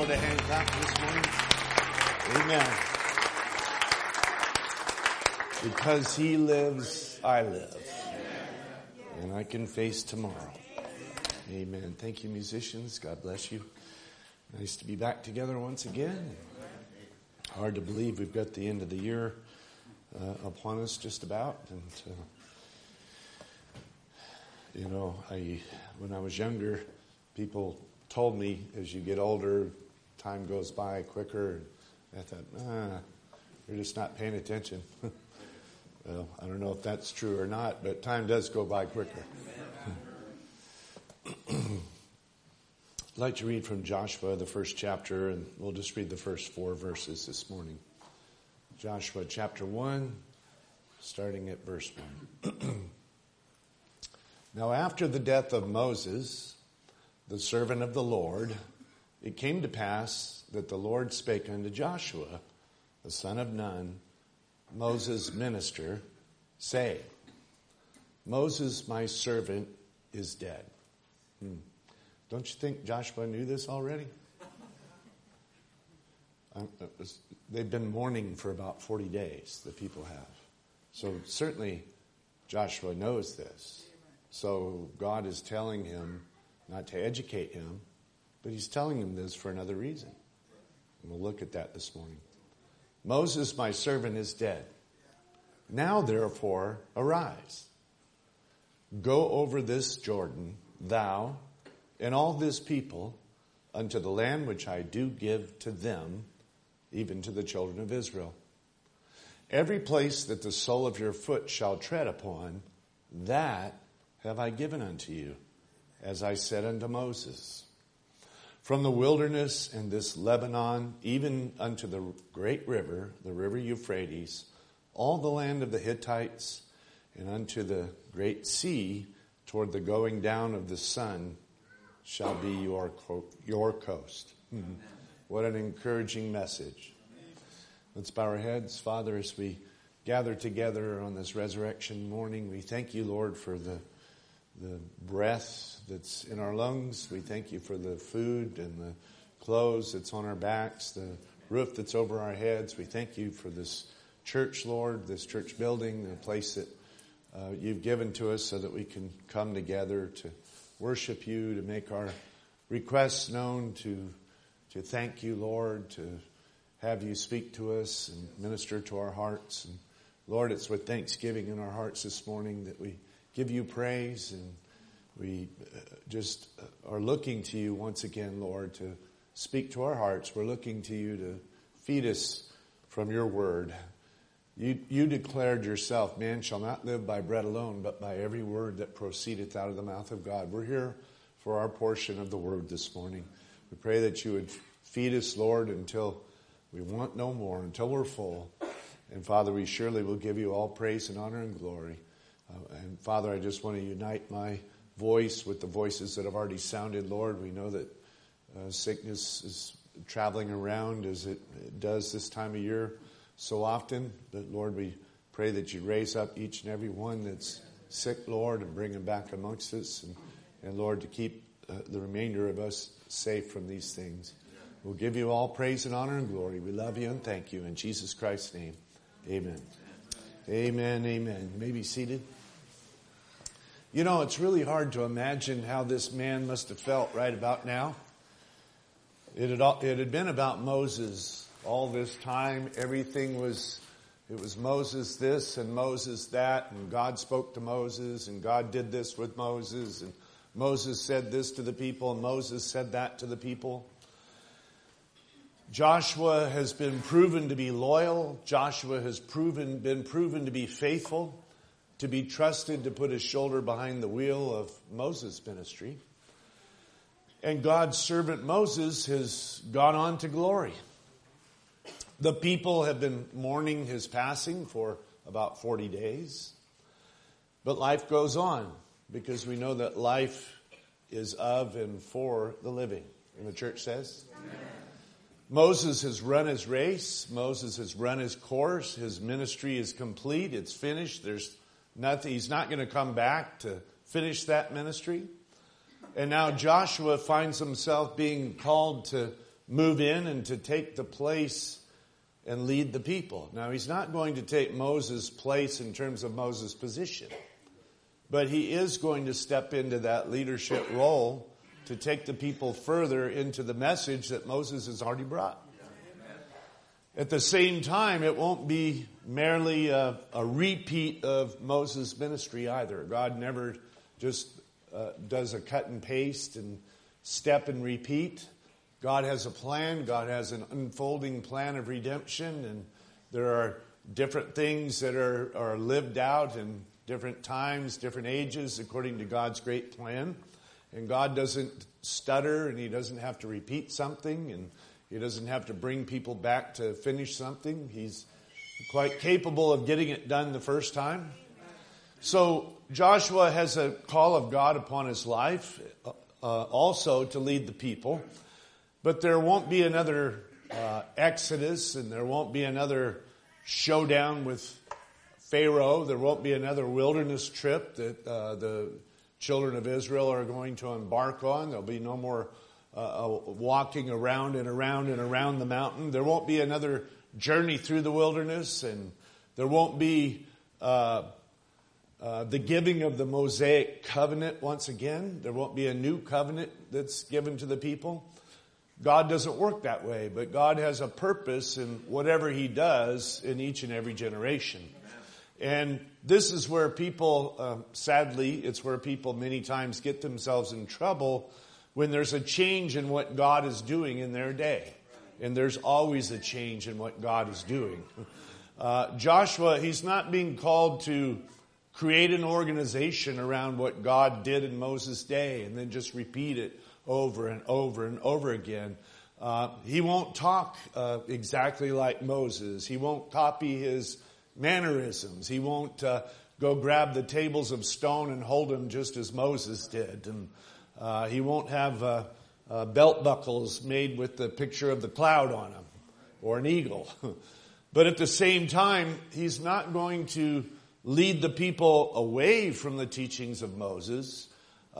Lord a hand clap this morning? Amen. Because He lives, I live. And I can face tomorrow. Amen. Thank you, musicians. God bless you. Nice to be back together once again. Hard to believe we've got the end of the year upon us just about. And, when I was younger, people told me as you get older, time goes by quicker. And I thought, you're just not paying attention. Well, I don't know if that's true or not, but time does go by quicker. I'd like to read from Joshua, the first chapter, and we'll just read the first 4 verses this morning. Joshua chapter 1, starting at verse 1. Now after the death of Moses, the servant of the Lord, it came to pass that the Lord spake unto Joshua, the son of Nun, Moses' minister, saying, Moses, my servant, is dead. Don't you think Joshua knew this already? They've been mourning for about 40 days, the people have. So certainly Joshua knows this. So God is telling him not to educate him, but He's telling him this for another reason. And we'll look at that this morning. Moses, my servant, is dead. Now, therefore, arise. Go over this Jordan, thou and all this people, unto the land which I do give to them, even to the children of Israel. Every place that the sole of your foot shall tread upon, that have I given unto you, as I said unto Moses. From the wilderness and this Lebanon, even unto the great river, the river Euphrates, all the land of the Hittites, and unto the great sea, toward the going down of the sun, shall be your coast. What an encouraging message. Let's bow our heads. Father, as we gather together on this resurrection morning, we thank you, Lord, for the breath that's in our lungs. We thank you for the food and the clothes that's on our backs, the roof that's over our heads. We thank you for this church, Lord, this church building, the place that you've given to us so that we can come together to worship you, to make our requests known, to thank you, Lord, to have you speak to us and minister to our hearts. And Lord, it's with thanksgiving in our hearts this morning that we give you praise, and we just are looking to you once again, Lord, to speak to our hearts. We're looking to you to feed us from your word. You declared yourself, man shall not live by bread alone, but by every word that proceedeth out of the mouth of God. We're here for our portion of the word this morning. We pray that you would feed us, Lord, until we want no more, until we're full. And Father, we surely will give you all praise and honor and glory. And Father, I just want to unite my voice with the voices that have already sounded, Lord. We know that sickness is traveling around as it does this time of year so often. But Lord, we pray that you raise up each and every one that's sick, Lord, and bring them back amongst us. And Lord, to keep the remainder of us safe from these things. We'll give you all praise and honor and glory. We love you and thank you. In Jesus Christ's name, amen. Amen, amen. You may be seated. You know, it's really hard to imagine how this man must have felt right about now. It had been about Moses all this time. Everything was, it was Moses this and Moses that, and God spoke to Moses, and God did this with Moses, and Moses said this to the people, and Moses said that to the people. Joshua has been proven to be loyal. Joshua has been proven to be faithful, to be trusted to put his shoulder behind the wheel of Moses' ministry. And God's servant Moses has gone on to glory. The people have been mourning his passing for about 40 days. But life goes on, because we know that life is of and for the living. And the church says? Amen. Moses has run his race. Moses has run his course. His ministry is complete. It's finished. There's nothing. He's not going to come back to finish that ministry. And now Joshua finds himself being called to move in and to take the place and lead the people. Now, he's not going to take Moses' place in terms of Moses' position, but he is going to step into that leadership role to take the people further into the message that Moses has already brought. At the same time, it won't be merely a repeat of Moses' ministry either. God never just does a cut and paste and step and repeat. God has a plan. God has an unfolding plan of redemption, and there are different things that are lived out in different times, different ages, according to God's great plan. And God doesn't stutter, and he doesn't have to repeat something, and he doesn't have to bring people back to finish something. He's quite capable of getting it done the first time. So Joshua has a call of God upon his life also to lead the people. But there won't be another Exodus, and there won't be another showdown with Pharaoh. There won't be another wilderness trip that the children of Israel are going to embark on. There'll be no more walking around and around and around the mountain. There won't be another journey through the wilderness, and there won't be the giving of the Mosaic covenant once again. There won't be a new covenant that's given to the people. God doesn't work that way, but God has a purpose in whatever he does in each and every generation. And this is where people, sadly, it's where people many times get themselves in trouble when there's a change in what God is doing in their day. And there's always a change in what God is doing. Joshua, he's not being called to create an organization around what God did in Moses' day and then just repeat it over and over and over again. He won't talk exactly like Moses. He won't copy his mannerisms. He won't go grab the tables of stone and hold them just as Moses did. And he won't have belt buckles made with the picture of the cloud on them or an eagle. But at the same time, he's not going to lead the people away from the teachings of Moses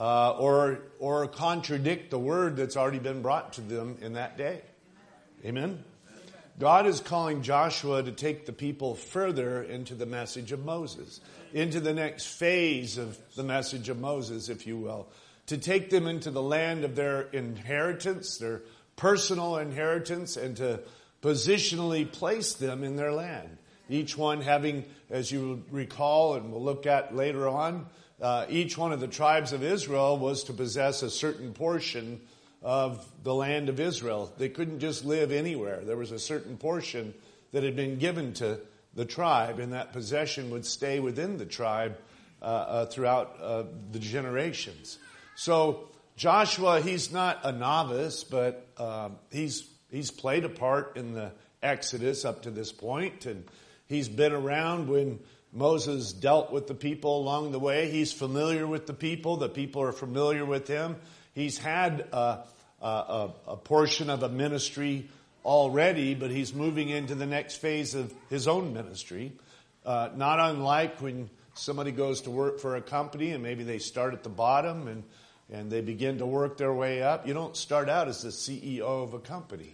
or contradict the word that's already been brought to them in that day. Amen? God is calling Joshua to take the people further into the message of Moses, into the next phase of the message of Moses, if you will, to take them into the land of their inheritance, their personal inheritance, and to positionally place them in their land. Each one having, as you recall, and we'll look at later on, each one of the tribes of Israel was to possess a certain portion of the land of Israel. They couldn't just live anywhere. There was a certain portion that had been given to the tribe, and that possession would stay within the tribe throughout the generations. So Joshua, he's not a novice, but he's played a part in the Exodus up to this point, and he's been around when Moses dealt with the people along the way. He's familiar with the people. The people are familiar with him. He's had a portion of a ministry already, but he's moving into the next phase of his own ministry. Not unlike when somebody goes to work for a company and maybe they start at the bottom and they begin to work their way up. You don't start out as the CEO of a company.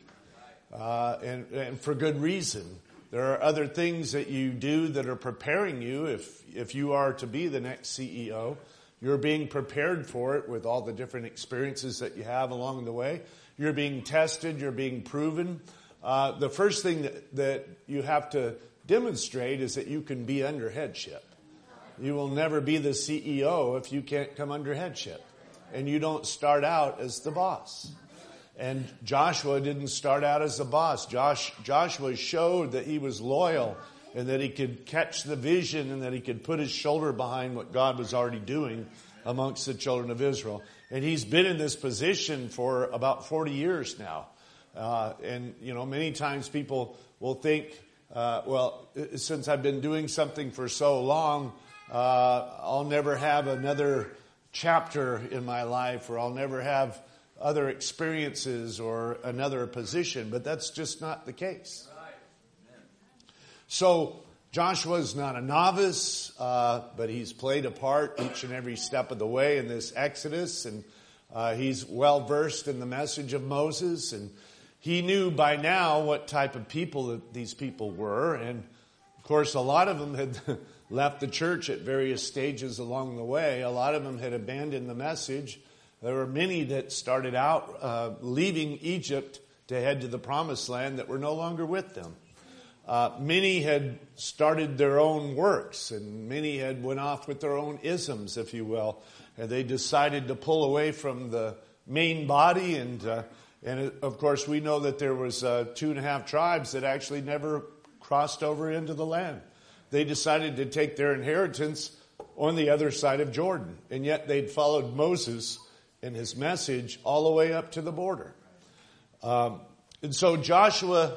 And for good reason. There are other things that you do that are preparing you. If you are to be the next CEO, you're being prepared for it with all the different experiences that you have along the way. You're being tested. You're being proven. The first thing that you have to demonstrate is that you can be under headship. You will never be the CEO if you can't come under headship. And you don't start out as the boss. And Joshua didn't start out as the boss. Joshua showed that he was loyal and that he could catch the vision and that he could put his shoulder behind what God was already doing amongst the children of Israel. And he's been in this position for about 40 years now. And, you know, many times people will think, well, since I've been doing something for so long, I'll never have another chapter in my life, or I'll never have other experiences or another position, but that's just not the case. So Joshua's not a novice, but he's played a part each and every step of the way in this Exodus, and he's well versed in the message of Moses, and he knew by now what type of people that these people were. And of course, a lot of them had left the church at various stages along the way. A lot of them had abandoned the message. There were many that started out leaving Egypt to head to the promised land that were no longer with them. Many had started their own works, and many had went off with their own isms, if you will. And they decided to pull away from the main body. And of course, we know that there was 2.5 tribes that actually never crossed over into the land. They decided to take their inheritance on the other side of Jordan. And yet they'd followed Moses and his message all the way up to the border. And so Joshua,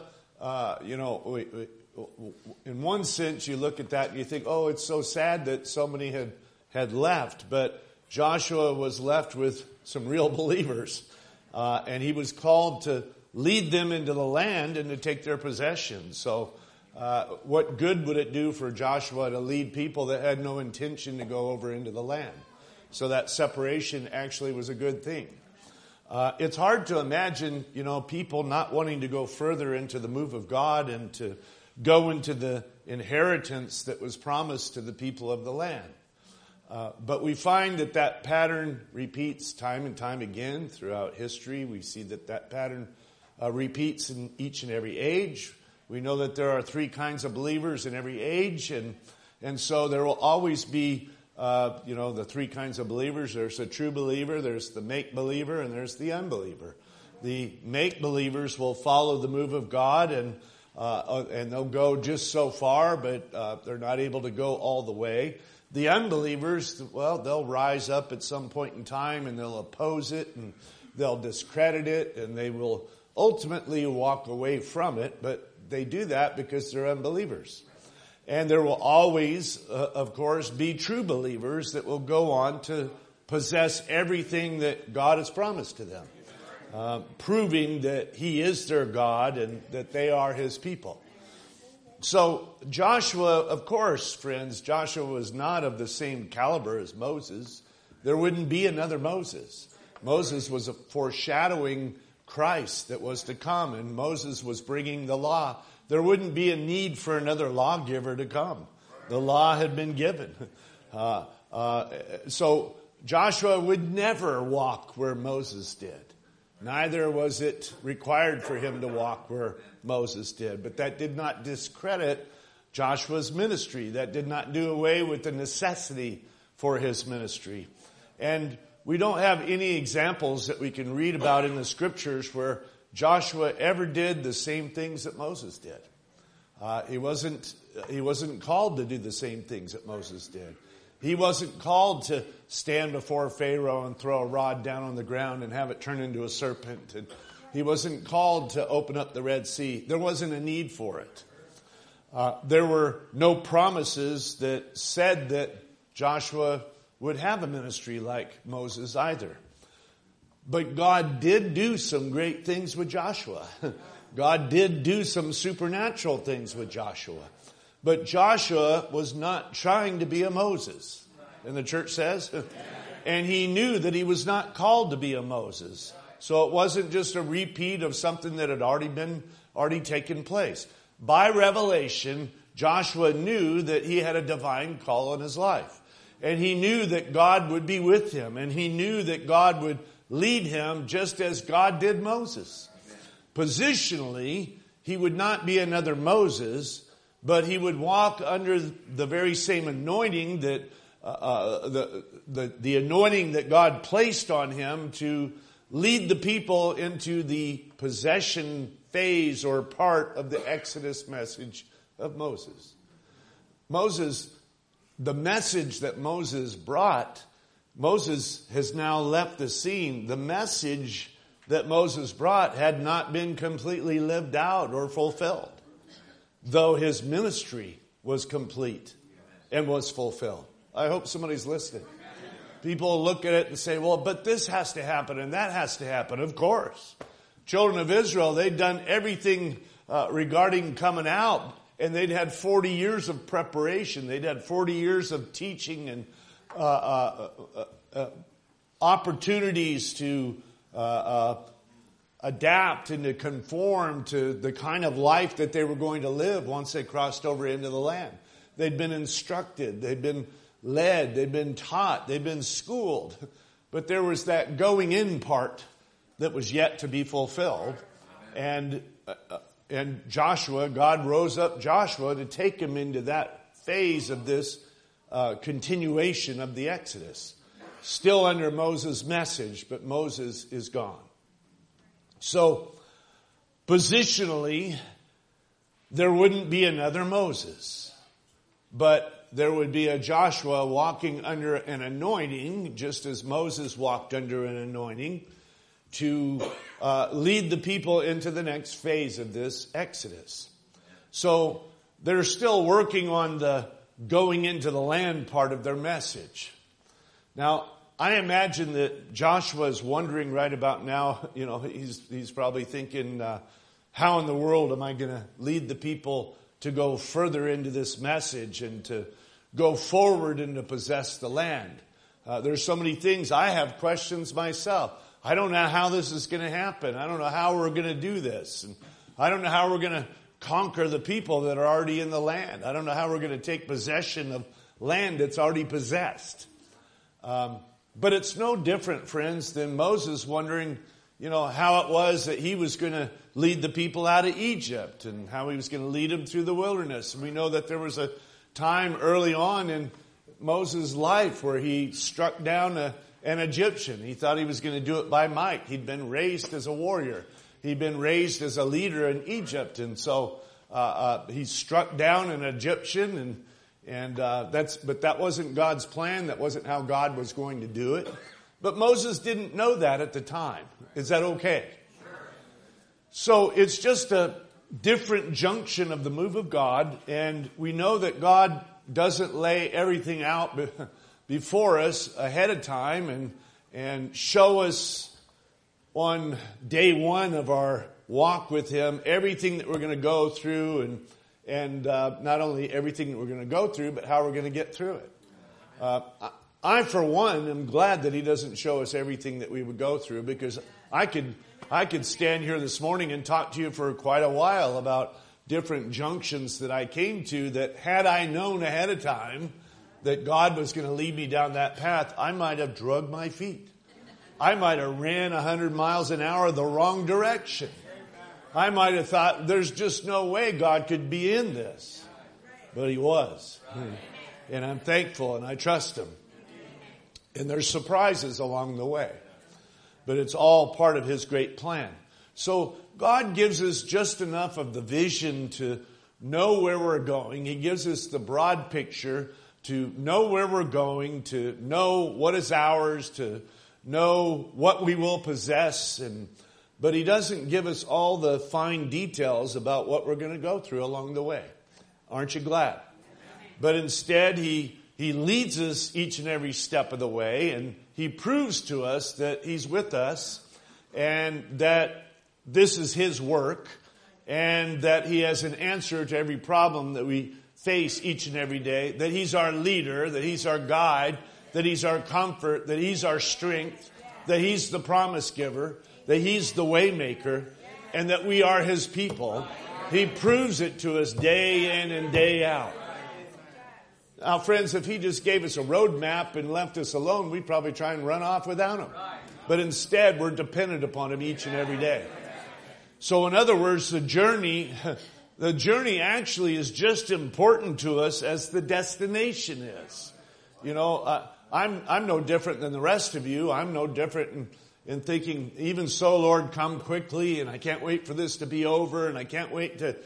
in one sense, you look at that and you think, oh, it's so sad that so many had left. But Joshua was left with some real believers. And he was called to lead them into the land and to take their possessions. So what good would it do for Joshua to lead people that had no intention to go over into the land? So that separation actually was a good thing. It's hard to imagine, people not wanting to go further into the move of God and to go into the inheritance that was promised to the people of the land. But we find that pattern repeats time and time again throughout history. We see that pattern repeats in each and every age. We know that there are 3 kinds of believers in every age, and so there will always be the 3 kinds of believers. There's the true believer, there's the make-believer, and there's the unbeliever. The make-believers will follow the move of God, and they'll go just so far, but they're not able to go all the way. The unbelievers, they'll rise up at some point in time, and they'll oppose it, and they'll discredit it, and they will ultimately walk away from it, but they do that because they're unbelievers. And there will always, of course, be true believers that will go on to possess everything that God has promised to them, proving that He is their God and that they are His people. So Joshua, of course, friends, Joshua was not of the same caliber as Moses. There wouldn't be another Moses. Moses was a foreshadowing Christ that was to come, and Moses was bringing the law. There wouldn't be a need for another lawgiver to come. The law had been given. So Joshua would never walk where Moses did. Neither was it required for him to walk where Moses did. But that did not discredit Joshua's ministry. That did not do away with the necessity for his ministry. And we don't have any examples that we can read about in the scriptures where Joshua ever did the same things that Moses did. He wasn't called to do the same things that Moses did. He wasn't called to stand before Pharaoh and throw a rod down on the ground and have it turn into a serpent. And he wasn't called to open up the Red Sea. There wasn't a need for it. There were no promises that said that Joshua would have a ministry like Moses either. But God did do some great things with Joshua. God did do some supernatural things with Joshua. But Joshua was not trying to be a Moses. And the church says. And he knew that he was not called to be a Moses. So it wasn't just a repeat of something that had already taken place. By revelation, Joshua knew that he had a divine call on his life. And he knew that God would be with him. And he knew that God would lead him just as God did Moses. Positionally, he would not be another Moses, but he would walk under the very same anointing that the anointing that God placed on him to lead the people into the possession phase or part of the Exodus message of Moses. The message that Moses brought, Moses has now left the scene. The message that Moses brought had not been completely lived out or fulfilled, though his ministry was complete and was fulfilled. I hope somebody's listening. People look at it and say, well, but this has to happen and that has to happen. Of course. Children of Israel, they'd done everything regarding coming out, and they'd had 40 years of preparation. They'd had 40 years of teaching and opportunities to adapt and to conform to the kind of life that they were going to live once they crossed over into the land. They'd been instructed, they'd been led, they'd been taught, they'd been schooled. But there was that going in part that was yet to be fulfilled. And Joshua, God rose up Joshua to take him into that phase of this continuation of the Exodus. Still under Moses' message, but Moses is gone. So, positionally, there wouldn't be another Moses. But there would be a Joshua walking under an anointing, just as Moses walked under an anointing, to lead the people into the next phase of this Exodus. So they're still working on the going into the land part of their message. Now, I imagine that Joshua is wondering right about now, he's probably thinking, how in the world am I going to lead the people to go further into this message and to go forward and to possess the land? There's so many things. I have questions myself. I don't know how this is going to happen. I don't know how we're going to do this. And I don't know how we're going to conquer the people that are already in the land. I don't know how we're going to take possession of land that's already possessed. But it's no different, friends, than Moses wondering, how it was that he was going to lead the people out of Egypt and how he was going to lead them through the wilderness. And we know that there was a time early on in Moses' life where he struck down an Egyptian. He thought he was going to do it by might. He'd been raised as a warrior. He'd been raised as a leader in Egypt. And so he struck down an Egyptian but that wasn't God's plan. That wasn't how God was going to do it. But Moses didn't know that at the time. Is that okay? So it's just a different junction of the move of God. And we know that God doesn't lay everything out before us ahead of time and show us on day one of our walk with Him everything that we're going to go through and not only everything that we're going to go through, but how we're going to get through it. I, for one, am glad that He doesn't show us everything that we would go through, because I could stand here this morning and talk to you for quite a while about different junctions that I came to that, had I known ahead of time that God was going to lead me down that path, I might have drugged my feet. I might have ran 100 miles an hour the wrong direction. I might have thought, there's just no way God could be in this. But He was. And I'm thankful and I trust Him. And there's surprises along the way. But it's all part of His great plan. So God gives us just enough of the vision to know where we're going. He gives us the broad picture to know where we're going, to know what is ours, to know what we will possess. But He doesn't give us all the fine details about what we're going to go through along the way. Aren't you glad? But instead, He leads us each and every step of the way, and He proves to us that He's with us and that this is His work and that He has an answer to every problem that we face each and every day, that He's our leader, that He's our guide, that He's our comfort, that He's our strength, that He's the promise giver, that He's the way maker, and that we are His people. He proves it to us day in and day out. Now, friends, if He just gave us a road map and left us alone, we'd probably try and run off without Him. But instead, we're dependent upon Him each and every day. So in other words, the journey actually is just important to us as the destination is. I'm no different than the rest of you. I'm no different in thinking, even so, Lord, come quickly, and I can't wait for this to be over, and I can't wait to,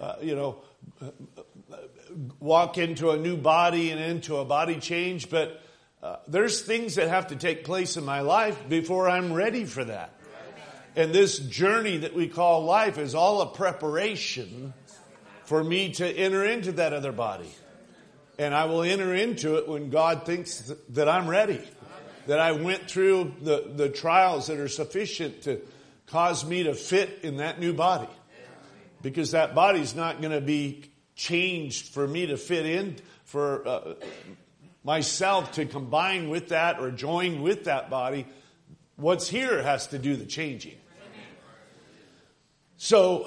walk into a new body and into a body change. But there's things that have to take place in my life before I'm ready for that. And this journey that we call life is all a preparation for me to enter into that other body. And I will enter into it when God thinks that I'm ready. That I went through the trials that are sufficient to cause me to fit in that new body. Because that body's not going to be changed for me to fit in, for myself to combine with that or join with that body. What's here has to do the changing. So,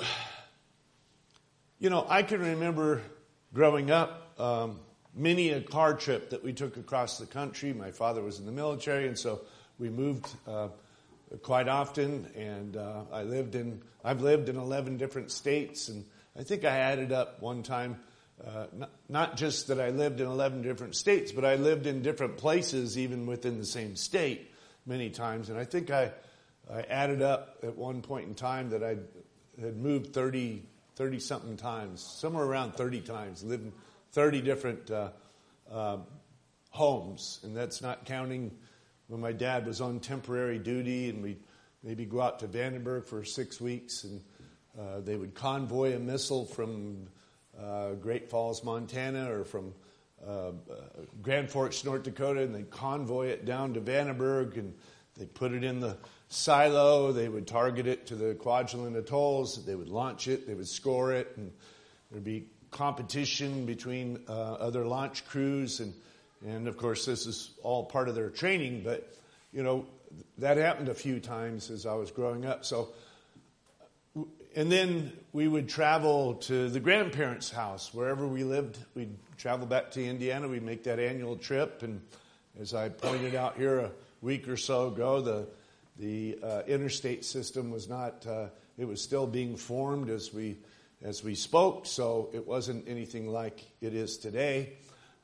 I can remember growing up, many a car trip that we took across the country. My father was in the military, and so we moved quite often. And I've lived in 11 different states, and I think I added up one time, not just that I lived in 11 different states, but I lived in different places, even within the same state, many times. And I think I added up at one point in time that I had moved 30-something times, somewhere around 30 times, lived in 30 different homes. And that's not counting when my dad was on temporary duty and we'd maybe go out to Vandenberg for 6 weeks, and they would convoy a missile from Great Falls, Montana, or from Grand Forks, North Dakota, and they'd convoy it down to Vandenberg, and they'd put it in the silo. They would target it to the Kwajalein Atolls. They would launch it. They would score it, and there'd be competition between other launch crews, and of course this is all part of their training. But that happened a few times as I was growing up. So, and then we would travel to the grandparents' house wherever we lived. We'd travel back to Indiana. We'd make that annual trip, and as I pointed out here a week or so ago, the interstate system was not. It was still being formed as we spoke, so it wasn't anything like it is today.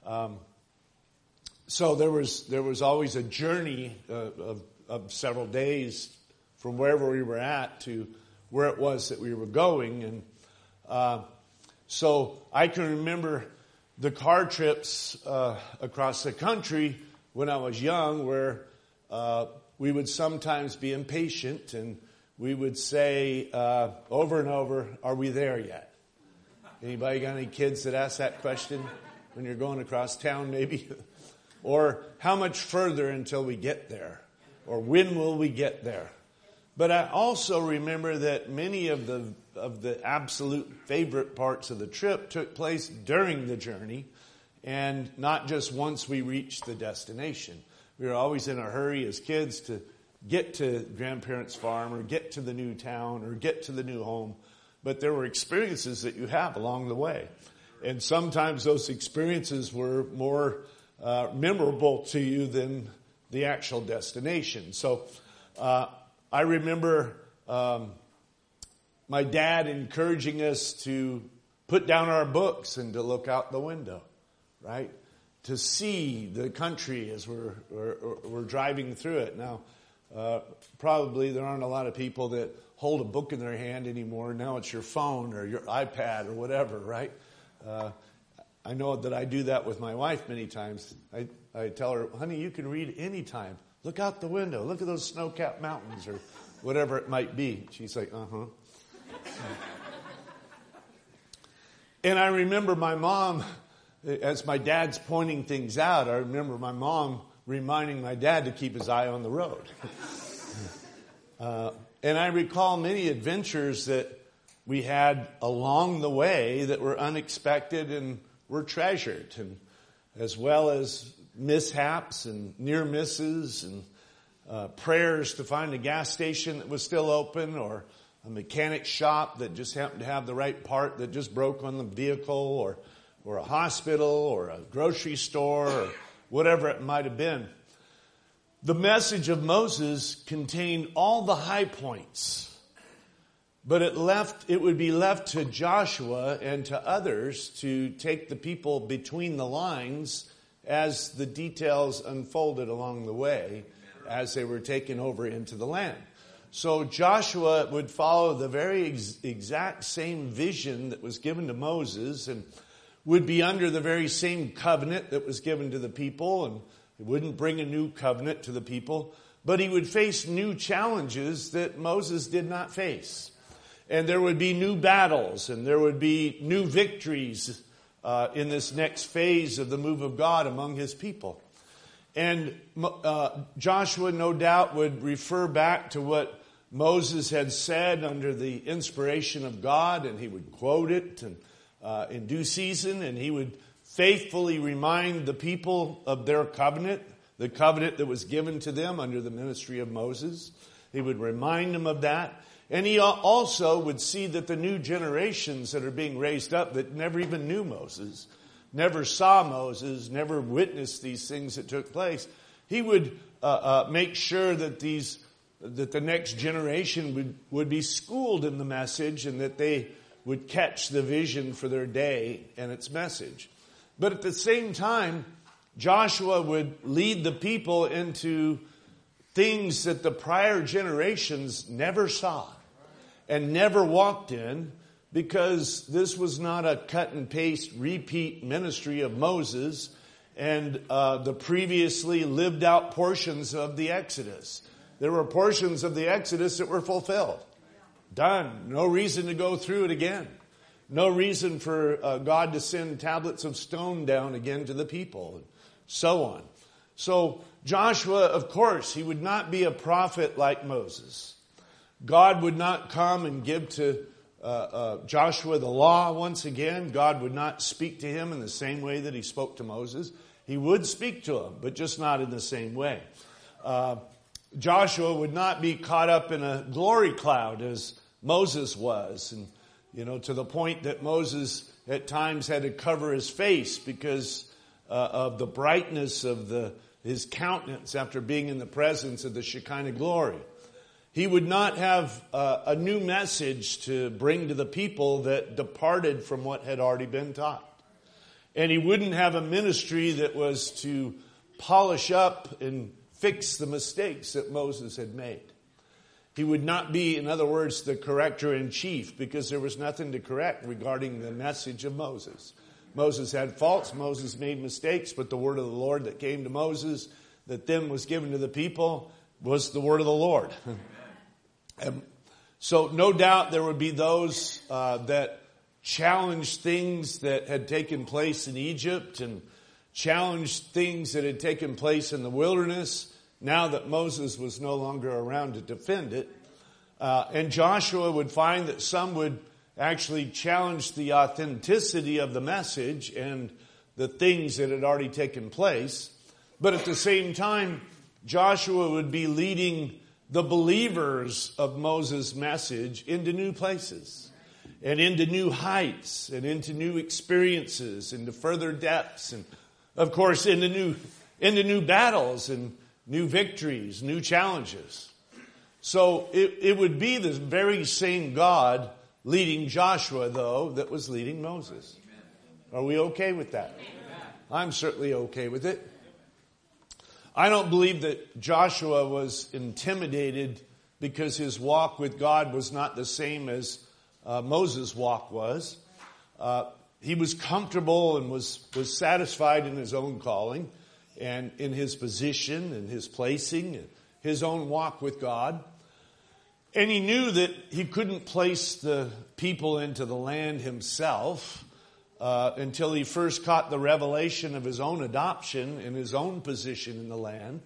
So there was always a journey of several days from wherever we were at to where it was that we were going, and so I can remember the car trips across the country when I was young, where we would sometimes be impatient and we would say over and over, "Are we there yet?" Anybody got any kids that ask that question when you're going across town, maybe? Or how much further until we get there? Or when will we get there? But I also remember that many of the absolute favorite parts of the trip took place during the journey, and not just once we reached the destination. We were always in a hurry as kids to get to grandparents' farm or get to the new town or get to the new home. But there were experiences that you have along the way. And sometimes those experiences were more memorable to you than the actual destination. So I remember my dad encouraging us to put down our books and to look out the window, right? To see the country as we're driving through it. Now, probably there aren't a lot of people that hold a book in their hand anymore. Now it's your phone or your iPad or whatever, right? I know that I do that with my wife many times. I tell her, "Honey, you can read anytime. Look out the window. Look at those snow-capped mountains," or whatever it might be. She's like, "Uh-huh." And I remember my mom, as my dad's pointing things out, I remember my mom reminding my dad to keep his eye on the road. And I recall many adventures that we had along the way that were unexpected and were treasured, and as well as mishaps and near misses and prayers to find a gas station that was still open, or a mechanic shop that just happened to have the right part that just broke on the vehicle, or a hospital or a grocery store or whatever it might have been. The message of Moses contained all the high points, but it would be left to Joshua and to others to take the people between the lines as the details unfolded along the way as they were taken over into the land. So Joshua would follow the very exact same vision that was given to Moses, and would be under the very same covenant that was given to the people, and he wouldn't bring a new covenant to the people, but he would face new challenges that Moses did not face. And there would be new battles, and there would be new victories in this next phase of the move of God among his people. And Joshua, no doubt, would refer back to what Moses had said under the inspiration of God, and he would quote it in due season, and he would faithfully remind the people of their covenant, the covenant that was given to them under the ministry of Moses. He would remind them of that. And he also would see that the new generations that are being raised up that never even knew Moses, never saw Moses, never witnessed these things that took place, he would make sure that the next generation would be schooled in the message and that they would catch the vision for their day and its message. But at the same time, Joshua would lead the people into things that the prior generations never saw and never walked in, because this was not a cut and paste repeat ministry of Moses and the previously lived out portions of the Exodus. There were portions of the Exodus that were fulfilled. Done. No reason to go through it again. No reason for God to send tablets of stone down again to the people, and so on. So Joshua, of course, he would not be a prophet like Moses. God would not come and give to Joshua the law once again. God would not speak to him in the same way that he spoke to Moses. He would speak to him, but just not in the same way. Joshua would not be caught up in a glory cloud as Moses was. And, to the point that Moses at times had to cover his face because of the brightness of his countenance after being in the presence of the Shekinah glory. He would not have a new message to bring to the people that departed from what had already been taught. And he wouldn't have a ministry that was to polish up and fix the mistakes that Moses had made. He would not be, in other words, the corrector in chief, because there was nothing to correct regarding the message of Moses. Moses had faults, Moses made mistakes, but the word of the Lord that came to Moses, that then was given to the people, was the word of the Lord. And so no doubt there would be those that challenged things that had taken place in Egypt and challenged things that had taken place in the wilderness, now that Moses was no longer around to defend it. And Joshua would find that some would actually challenge the authenticity of the message and the things that had already taken place. But at the same time, Joshua would be leading the believers of Moses' message into new places and into new heights and into new experiences, into further depths, and of course into new battles and new victories, new challenges. So it would be the very same God leading Joshua, though, that was leading Moses. Are we okay with that? I'm certainly okay with it. I don't believe that Joshua was intimidated because his walk with God was not the same as Moses' walk was. He was comfortable and was satisfied in his own calling and in his position and his placing and his own walk with God. And he knew that he couldn't place the people into the land himself until he first caught the revelation of his own adoption and his own position in the land.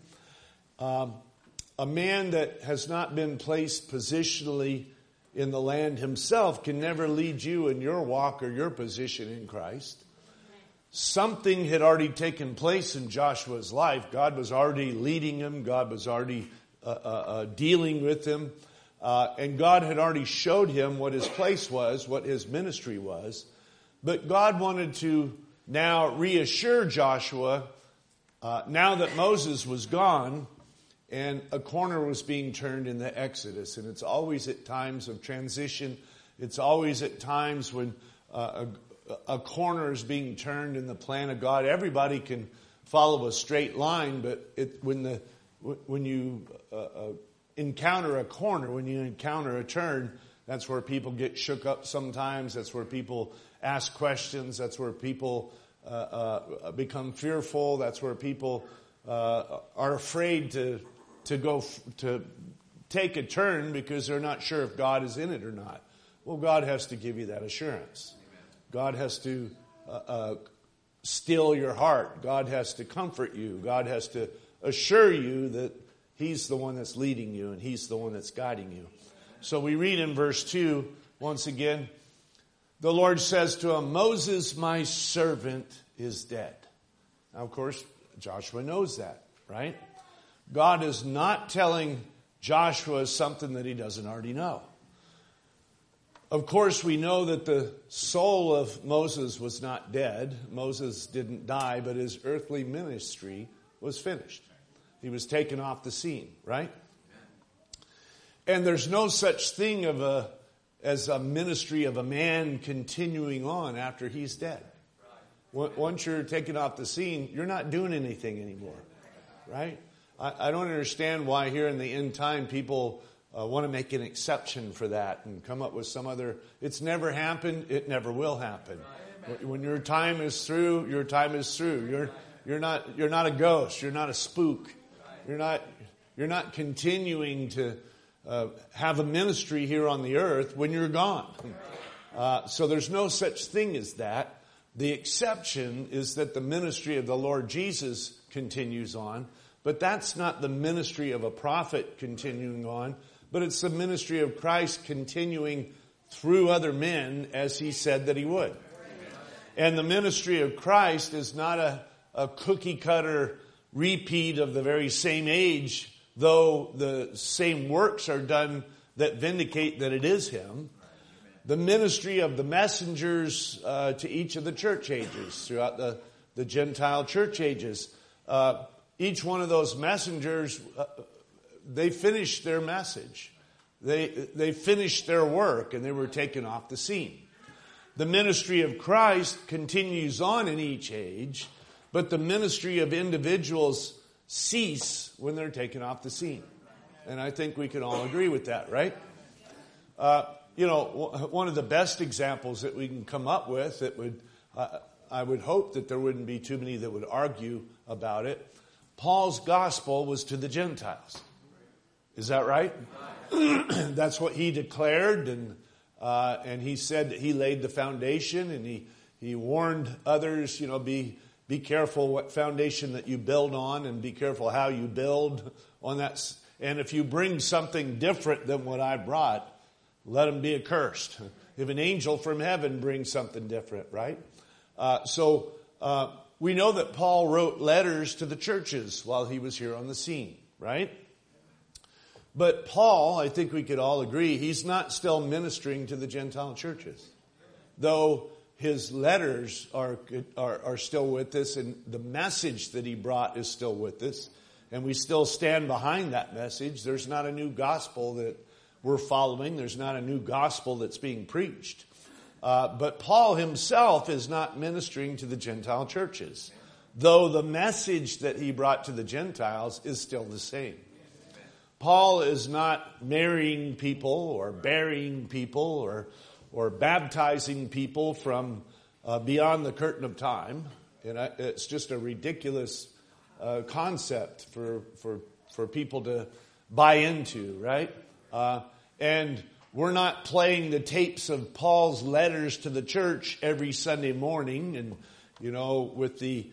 A man that has not been placed positionally in the land himself can never lead you in your walk or your position in Christ. Something had already taken place in Joshua's life. God was already leading him. God was already dealing with him. And God had already showed him what his place was, what his ministry was. But God wanted to now reassure Joshua, now that Moses was gone and a corner was being turned in the Exodus. And it's always at times of transition. It's always at times when a corner is being turned in the plan of God. Everybody can follow a straight line, but when you encounter a corner, when you encounter a turn, that's where people get shook up sometimes. That's where people ask questions. That's where people become fearful. That's where people are afraid to take a turn because they're not sure if God is in it or not. Well, God has to give you that assurance. God has to still your heart. God has to comfort you. God has to assure you that He's the one that's leading you and He's the one that's guiding you. So we read in verse 2, once again, the Lord says to him, Moses, my servant, is dead. Now, of course, Joshua knows that, right? God is not telling Joshua something that he doesn't already know. Of course, we know that the soul of Moses was not dead. Moses didn't die, but his earthly ministry was finished. He was taken off the scene, right? And there's no such thing as a ministry of a man continuing on after he's dead. Once you're taken off the scene, you're not doing anything anymore, right? I don't understand why here in the end time people want to make an exception for that and come up with some other. It's never happened. It never will happen. When your time is through, your time is through. You're not a ghost. You're not a spook. You're not continuing to have a ministry here on the earth when you're gone. So there's no such thing as that. The exception is that the ministry of the Lord Jesus continues on, but that's not the ministry of a prophet continuing on, but it's the ministry of Christ continuing through other men as he said that he would. And the ministry of Christ is not a cookie cutter repeat of the very same age, though the same works are done that vindicate that it is him. The ministry of the messengers to each of the church ages, throughout the Gentile church ages. Each one of those messengers, they finished their message. They finished their work and they were taken off the scene. The ministry of Christ continues on in each age, but the ministry of individuals cease when they're taken off the scene. And I think we can all agree with that, right? One of the best examples that we can come up with that I would hope that there wouldn't be too many that would argue about it. Paul's gospel was to the Gentiles. Is that right? That's what he declared, and he said that he laid the foundation, and he warned others, be careful what foundation that you build on, and be careful how you build on that. And if you bring something different than what I brought, let him be accursed. If an angel from heaven brings something different, right? So we know that Paul wrote letters to the churches while he was here on the scene, right? But Paul, I think we could all agree, he's not still ministering to the Gentile churches. Though his letters are still with us, and the message that he brought is still with us, and we still stand behind that message. There's not a new gospel that we're following. There's not a new gospel that's being preached. But Paul himself is not ministering to the Gentile churches, though the message that he brought to the Gentiles is still the same. Paul is not marrying people or burying people or baptizing people from beyond the curtain of time. And it's just a ridiculous concept for people to buy into, right? And we're not playing the tapes of Paul's letters to the church every Sunday morning, and with the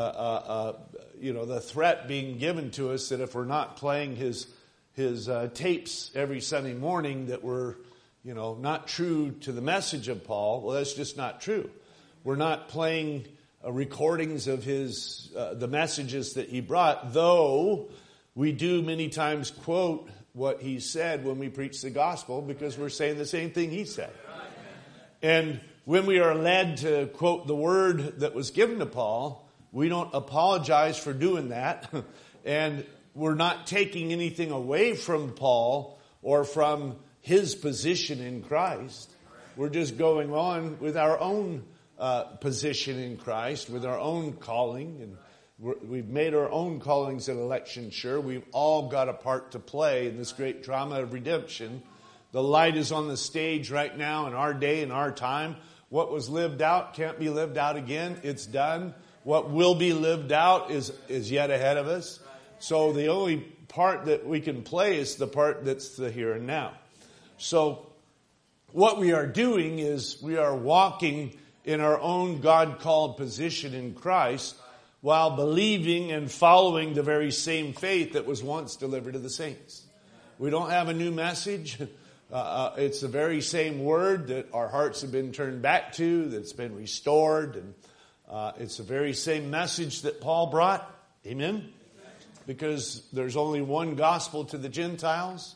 the threat being given to us that if we're not playing his tapes every Sunday morning, that we're not true to the message of Paul. Well, that's just not true. We're not playing recordings of the messages that he brought, though we do many times quote what he said when we preach the gospel, because we're saying the same thing he said. And when we are led to quote the word that was given to Paul, we don't apologize for doing that. And we're not taking anything away from Paul or from his position in Christ. We're just going on with our own position in Christ, with our own calling, and we've made our own callings and election sure. We've all got a part to play in this great drama of redemption. The light is on the stage right now in our day, in our time. What was lived out can't be lived out again. It's done. What will be lived out is yet ahead of us. So the only part that we can play is the part that's the here and now. So what we are doing is we are walking in our own God-called position in Christ, while believing and following the very same faith that was once delivered to the saints. We don't have a new message. It's the very same word that our hearts have been turned back to, that's been restored. And it's the very same message that Paul brought. Amen? Because there's only one gospel to the Gentiles.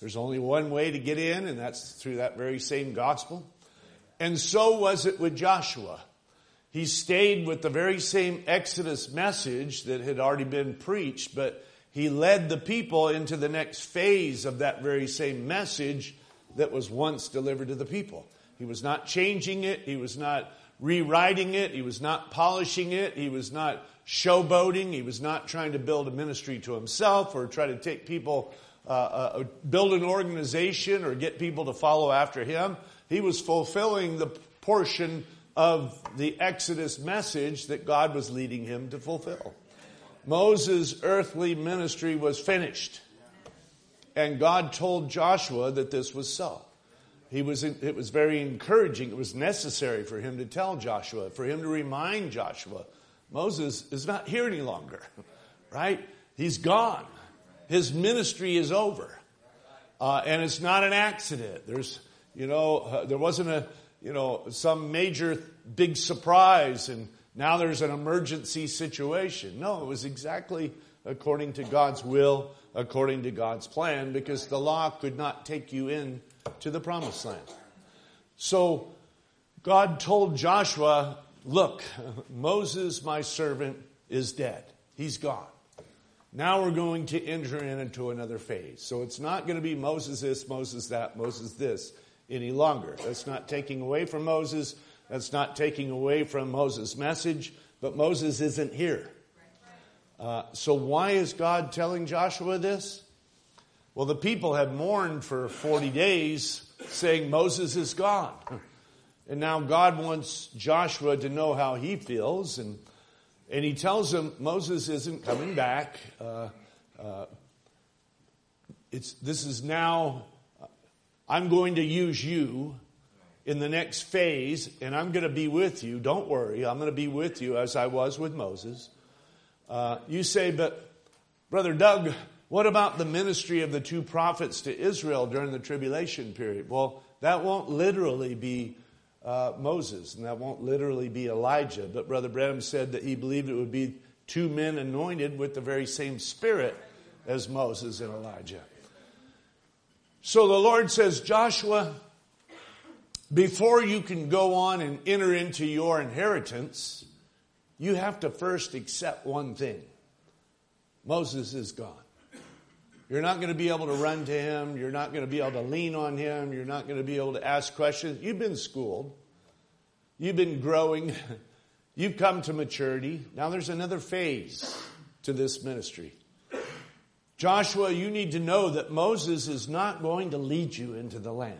There's only one way to get in, and that's through that very same gospel. And so was it with Joshua. He stayed with the very same Exodus message that had already been preached, but he led the people into the next phase of that very same message that was once delivered to the people. He was not changing it. He was not rewriting it. He was not polishing it. He was not showboating. He was not trying to build a ministry to himself or try to take people, build an organization or get people to follow after him. He was fulfilling the portion of the Exodus message that God was leading him to fulfill. Moses' earthly ministry was finished. And God told Joshua that this was so. It was very encouraging. It was necessary for him to tell Joshua, for him to remind Joshua, Moses is not here any longer, right? He's gone. His ministry is over. And it's not an accident. There wasn't some major big surprise and now there's an emergency situation. No, it was exactly according to God's will, according to God's plan, because the law could not take you in to the promised land. So God told Joshua, look, Moses, my servant, is dead. He's gone. Now we're going to enter into another phase. So it's not going to be Moses this, Moses that, Moses this any longer. That's not taking away from Moses. That's not taking away from Moses' message. But Moses isn't here. So why is God telling Joshua this? Well, the people had mourned for 40 days saying Moses is gone. And now God wants Joshua to know how he feels. And he tells him Moses isn't coming back. This is now, I'm going to use you in the next phase, and I'm going to be with you. Don't worry, I'm going to be with you as I was with Moses. You say, but Brother Doug, what about the ministry of the two prophets to Israel during the tribulation period? Well, that won't literally be Moses, and that won't literally be Elijah. But Brother Branham said that he believed it would be two men anointed with the very same spirit as Moses and Elijah. So the Lord says, Joshua, before you can go on and enter into your inheritance, you have to first accept one thing. Moses is gone. You're not going to be able to run to him. You're not going to be able to lean on him. You're not going to be able to ask questions. You've been schooled. You've been growing. You've come to maturity. Now there's another phase to this ministry. Joshua, you need to know that Moses is not going to lead you into the land.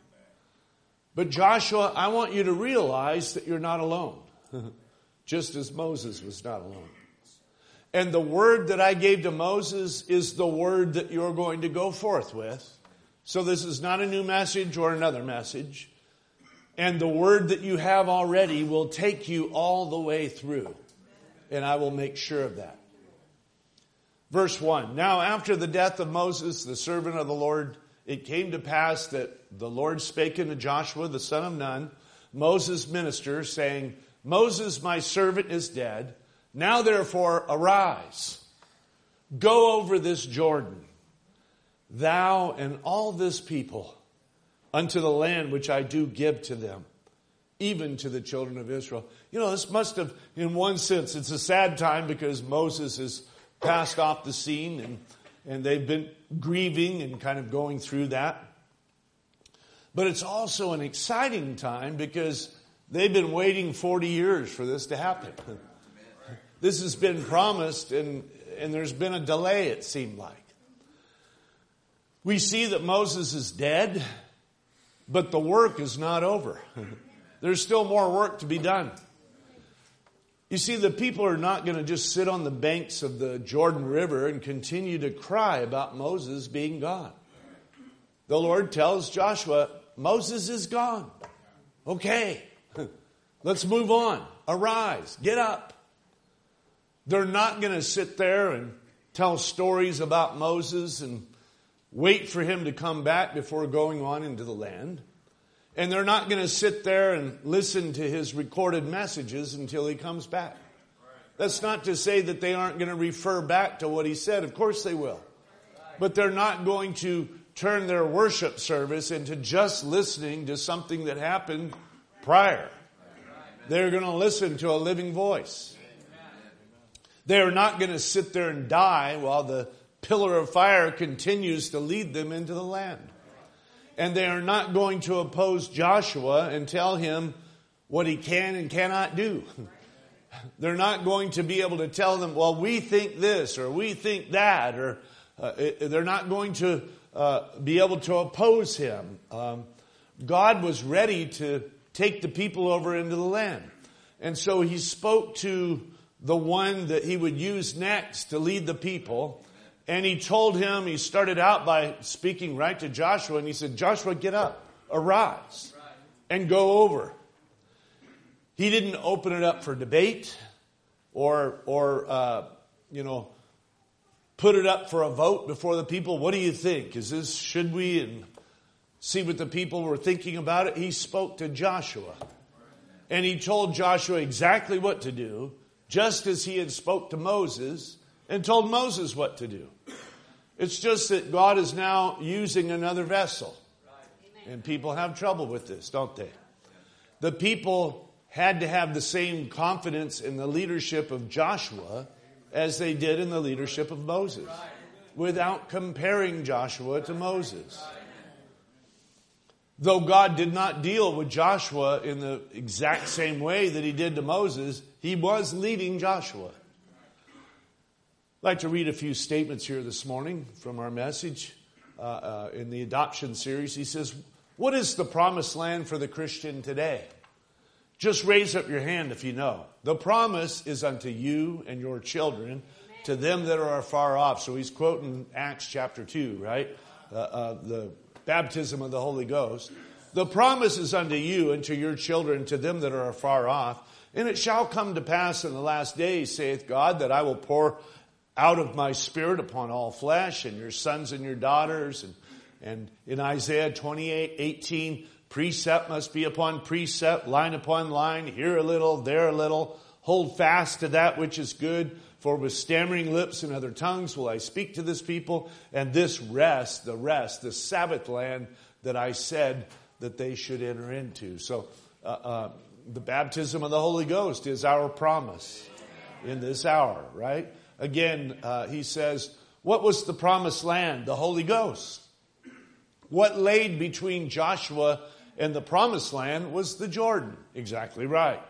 But Joshua, I want you to realize that you're not alone. Just as Moses was not alone. And the word that I gave to Moses is the word that you're going to go forth with. So this is not a new message or another message. And the word that you have already will take you all the way through. And I will make sure of that. Verse 1. Now after the death of Moses, the servant of the Lord, it came to pass that the Lord spake unto Joshua, the son of Nun, Moses' minister, saying, Moses, my servant, is dead. Now therefore arise, go over this Jordan, thou and all this people, unto the land which I do give to them, even to the children of Israel. You know, this must have, in one sense, it's a sad time because Moses has passed off the scene and they've been grieving and kind of going through that. But it's also an exciting time because they've been waiting 40 years for this to happen. This has been promised and there's been a delay, it seemed like. We see that Moses is dead, but the work is not over. There's still more work to be done. You see, the people are not going to just sit on the banks of the Jordan River and continue to cry about Moses being gone. The Lord tells Joshua, Moses is gone. Okay, let's move on. Arise, get up. They're not going to sit there and tell stories about Moses and wait for him to come back before going on into the land. And they're not going to sit there and listen to his recorded messages until he comes back. That's not to say that they aren't going to refer back to what he said. Of course they will. But they're not going to turn their worship service into just listening to something that happened prior. They're going to listen to a living voice. They're not going to sit there and die while the pillar of fire continues to lead them into the land. And they are not going to oppose Joshua and tell him what he can and cannot do. They're not going to be able to tell them, well, we think this or we think that, or they're not going to be able to oppose him. God was ready to take the people over into the land. And so he spoke to the one that he would use next to lead the people. And he told him, he started out by speaking right to Joshua, and he said, Joshua, get up, arise, and go over. He didn't open it up for debate or put it up for a vote before the people. What do you think? Should we? And see what the people were thinking about it. He spoke to Joshua. And he told Joshua exactly what to do, just as he had spoke to Moses and told Moses what to do. It's just that God is now using another vessel. And people have trouble with this, don't they? The people had to have the same confidence in the leadership of Joshua as they did in the leadership of Moses, without comparing Joshua to Moses. Though God did not deal with Joshua in the exact same way that he did to Moses, he was leading Joshua. I'd like to read a few statements here this morning from our message in the adoption series. He says, what is the promised land for the Christian today? Just raise up your hand if you know. The promise is unto you and your children, to them that are afar off. So he's quoting Acts chapter 2, right? The baptism of the Holy Ghost. The promise is unto you and to your children, to them that are afar off. And it shall come to pass in the last days, saith God, that I will pour out of my spirit upon all flesh, and your sons and your daughters. And in Isaiah 28:18, precept must be upon precept, line upon line, here a little, there a little. Hold fast to that which is good, for with stammering lips and other tongues will I speak to this people, and this rest, the Sabbath land that I said that they should enter into. So the baptism of the Holy Ghost is our promise in this hour, right? Again, he says, what was the promised land? The Holy Ghost. What laid between Joshua and the promised land was the Jordan. Exactly right.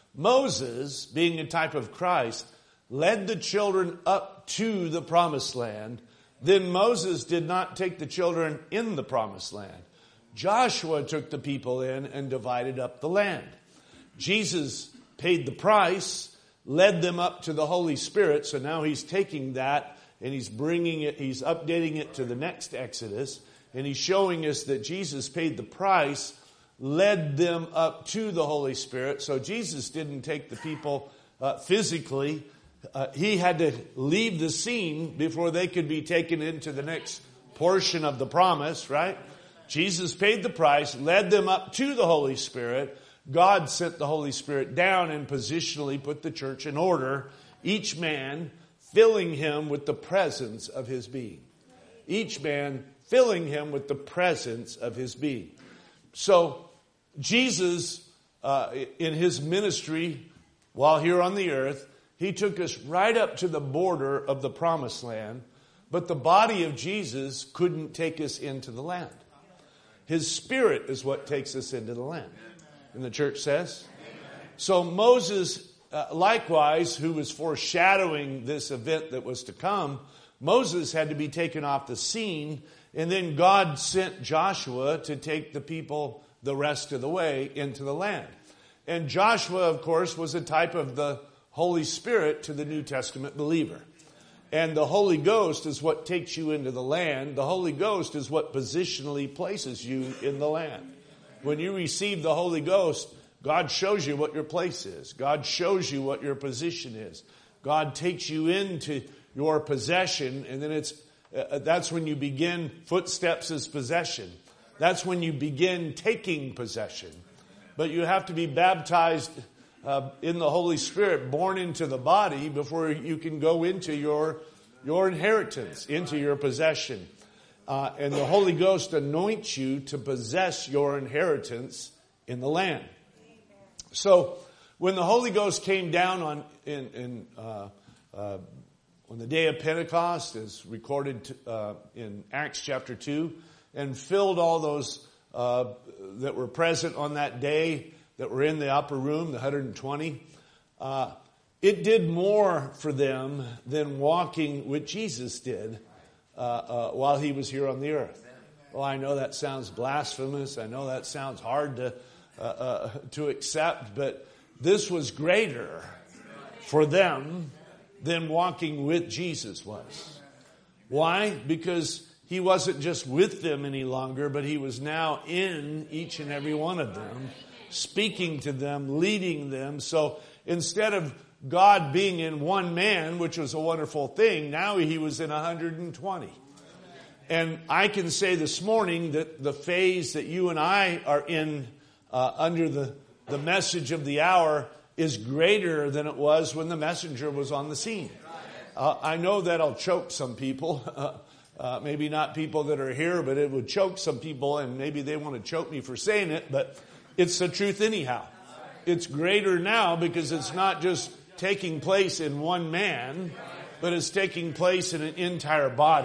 Moses, being a type of Christ, led the children up to the promised land. Then Moses did not take the children in the promised land. Joshua took the people in and divided up the land. Jesus paid the price, led them up to the Holy Spirit. So now he's taking that and he's bringing it, he's updating it to the next Exodus. And he's showing us that Jesus paid the price, led them up to the Holy Spirit. So Jesus didn't take the people physically. He had to leave the scene before they could be taken into the next portion of the promise, right? Jesus paid the price, led them up to the Holy Spirit. God sent the Holy Spirit down and positionally put the church in order, each man filling him with the presence of his being. Each man filling him with the presence of his being. So Jesus, in his ministry while here on the earth, he took us right up to the border of the promised land, but the body of Jesus couldn't take us into the land. His Spirit is what takes us into the land. And the church says? So Moses, likewise, who was foreshadowing this event that was to come, Moses had to be taken off the scene, and then God sent Joshua to take the people the rest of the way into the land. And Joshua, of course, was a type of the Holy Spirit to the New Testament believer. And the Holy Ghost is what takes you into the land. The Holy Ghost is what positionally places you in the land. When you receive the Holy Ghost, God shows you what your place is. God shows you what your position is. God takes you into your possession, and then that's when you begin. Footsteps as possession. That's when you begin taking possession. But you have to be baptized in the Holy Spirit, born into the body, before you can go into your inheritance, into your possession. and the Holy Ghost anoints you to possess your inheritance in the land. So when the Holy Ghost came down on the day of Pentecost, as recorded in Acts chapter 2, and filled all those that were present on that day, that were in the upper room, the 120, it did more for them than walking with Jesus did while he was here on the earth. Well, I know that sounds blasphemous. I know that sounds hard to accept, but this was greater for them than walking with Jesus was. Why? Because he wasn't just with them any longer, but he was now in each and every one of them, speaking to them, leading them. So instead of God being in one man, which was a wonderful thing, now he was in 120. And I can say this morning that the phase that you and I are in under the message of the hour is greater than it was when the messenger was on the scene. I know that'll choke some people. Maybe not people that are here, but it would choke some people, and maybe they want to choke me for saying it, but it's the truth anyhow. It's greater now because it's not just taking place in one man, but it's taking place in an entire body.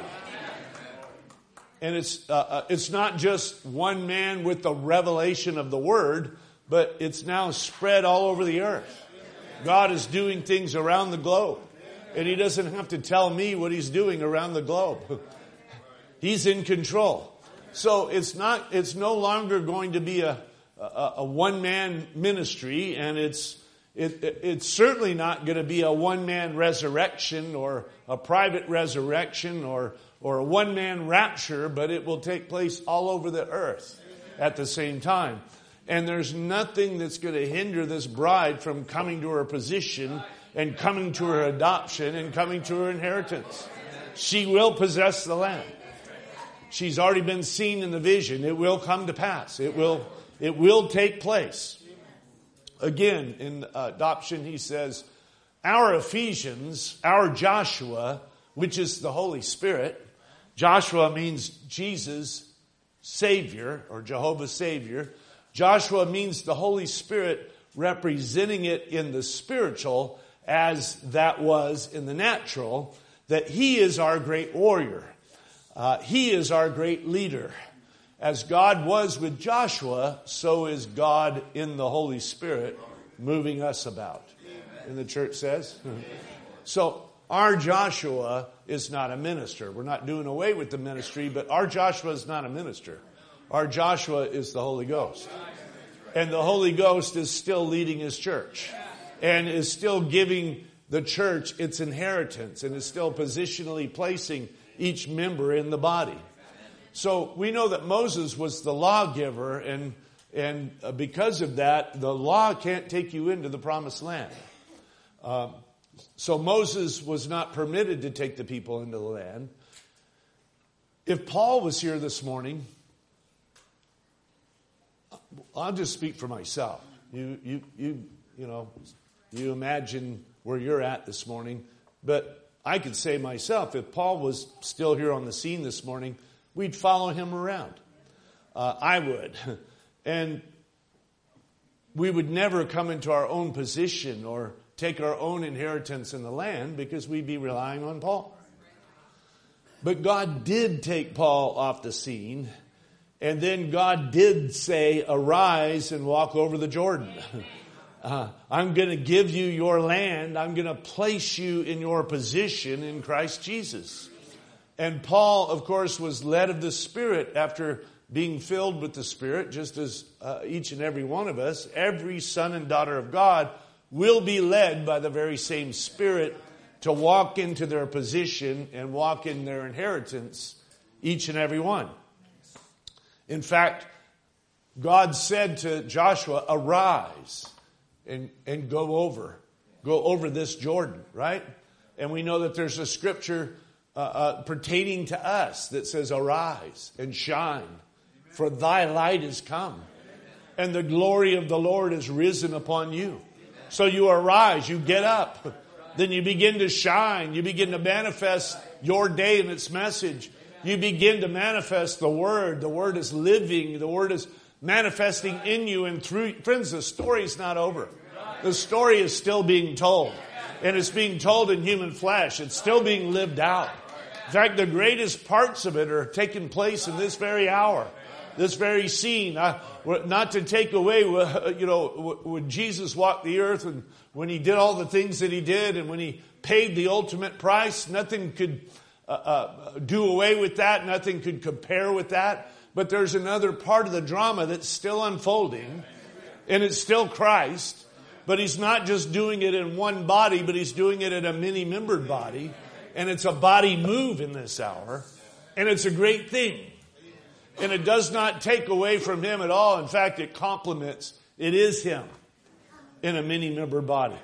And it's not just one man with the revelation of the Word, but it's now spread all over the earth. God is doing things around the globe. And he doesn't have to tell me what he's doing around the globe. He's in control. So it's no longer going to be a one-man ministry, and it's certainly not going to be a one-man resurrection or a private resurrection or a one-man rapture, but it will take place all over the earth at the same time. And there's nothing that's going to hinder this bride from coming to her position and coming to her adoption and coming to her inheritance. She will possess the land. She's already been seen in the vision. It will come to pass. It will take place. Again, in adoption, he says, our Ephesians, our Joshua, which is the Holy Spirit. Joshua means Jesus, Savior, or Jehovah Savior. Joshua means the Holy Spirit, representing it in the spiritual as that was in the natural, that he is our great warrior. He is our great leader. As God was with Joshua, so is God in the Holy Spirit moving us about. And the church says. So our Joshua is not a minister. We're not doing away with the ministry, but our Joshua is not a minister. Our Joshua is the Holy Ghost. And the Holy Ghost is still leading his church and is still giving the church its inheritance and is still positionally placing each member in the body. So we know that Moses was the lawgiver, and because of that, the law can't take you into the promised land. So Moses was not permitted to take the people into the land. If Paul was here this morning, I'll just speak for myself. You imagine where you're at this morning, but I could say myself, if Paul was still here on the scene this morning, we'd follow him around. I would. And we would never come into our own position or take our own inheritance in the land because we'd be relying on Paul. But God did take Paul off the scene. And then God did say, arise and walk over the Jordan. I'm going to give you your land. I'm going to place you in your position in Christ Jesus. And Paul, of course, was led of the Spirit after being filled with the Spirit, just as each and every one of us. Every son and daughter of God will be led by the very same Spirit to walk into their position and walk in their inheritance, each and every one. In fact, God said to Joshua, arise and go over this Jordan, right? And we know that there's a scripture pertaining to us that says, arise and shine, for thy light is come, and the glory of the Lord is risen upon you. So you arise, you get up, then you begin to shine, you begin to manifest your day and its message. You begin to manifest the Word. The Word is living. The Word is manifesting in you and through. Friends, the story's not over. The story is still being told. And it's being told in human flesh. It's still being lived out. In fact, the greatest parts of it are taking place in this very hour. This very scene. Not to take away, when Jesus walked the earth and when He did all the things that He did and when He paid the ultimate price, nothing could do away with that. Nothing could compare with that. But there's another part of the drama that's still unfolding, and it's still Christ. But He's not just doing it in one body, but He's doing it in a many-membered body. And it's a body move in this hour. And it's a great thing. And it does not take away from Him at all. In fact, it complements. It is Him in a many-member body.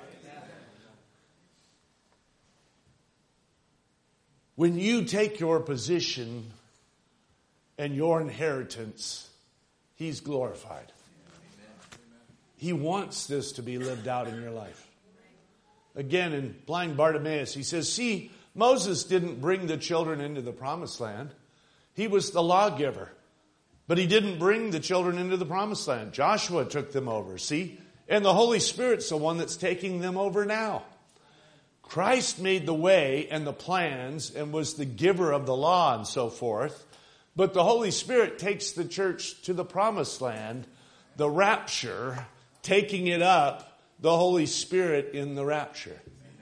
When you take your position and your inheritance, He's glorified. He wants this to be lived out in your life. Again, in blind Bartimaeus, he says, see, Moses didn't bring the children into the promised land. He was the lawgiver. But he didn't bring the children into the promised land. Joshua took them over, see? And the Holy Spirit's the one that's taking them over now. Christ made the way and the plans and was the giver of the law and so forth. But the Holy Spirit takes the church to the promised land, the rapture, taking it up, the Holy Spirit in the rapture.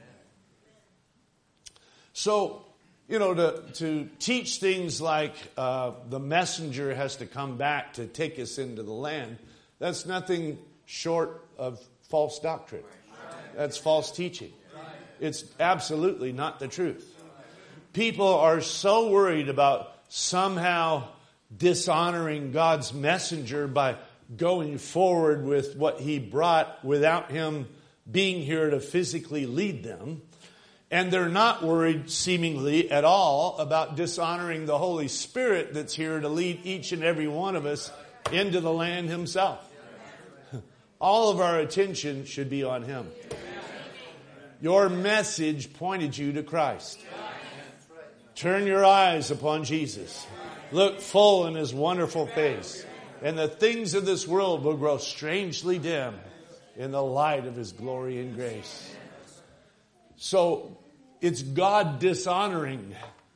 So, to teach things like the messenger has to come back to take us into the land, that's nothing short of false doctrine. That's false teaching. It's absolutely not the truth. People are so worried about somehow dishonoring God's messenger by going forward with what He brought without Him being here to physically lead them. And they're not worried seemingly at all about dishonoring the Holy Spirit that's here to lead each and every one of us into the land Himself. All of our attention should be on Him. Your message pointed you to Christ. Turn your eyes upon Jesus. Look full in His wonderful face. And the things of this world will grow strangely dim in the light of His glory and grace. So, it's God dishonoring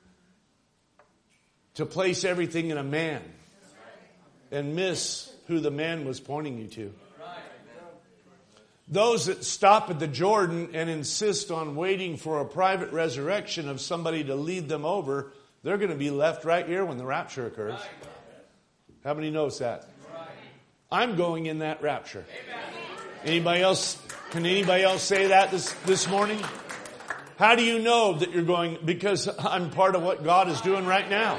to place everything in a man and miss who the man was pointing you to. Those that stop at the Jordan and insist on waiting for a private resurrection of somebody to lead them over, they're going to be left right here when the rapture occurs. How many knows that? I'm going in that rapture. Anybody else? Can anybody else say that this morning? How do you know that you're going? Because I'm part of what God is doing right now.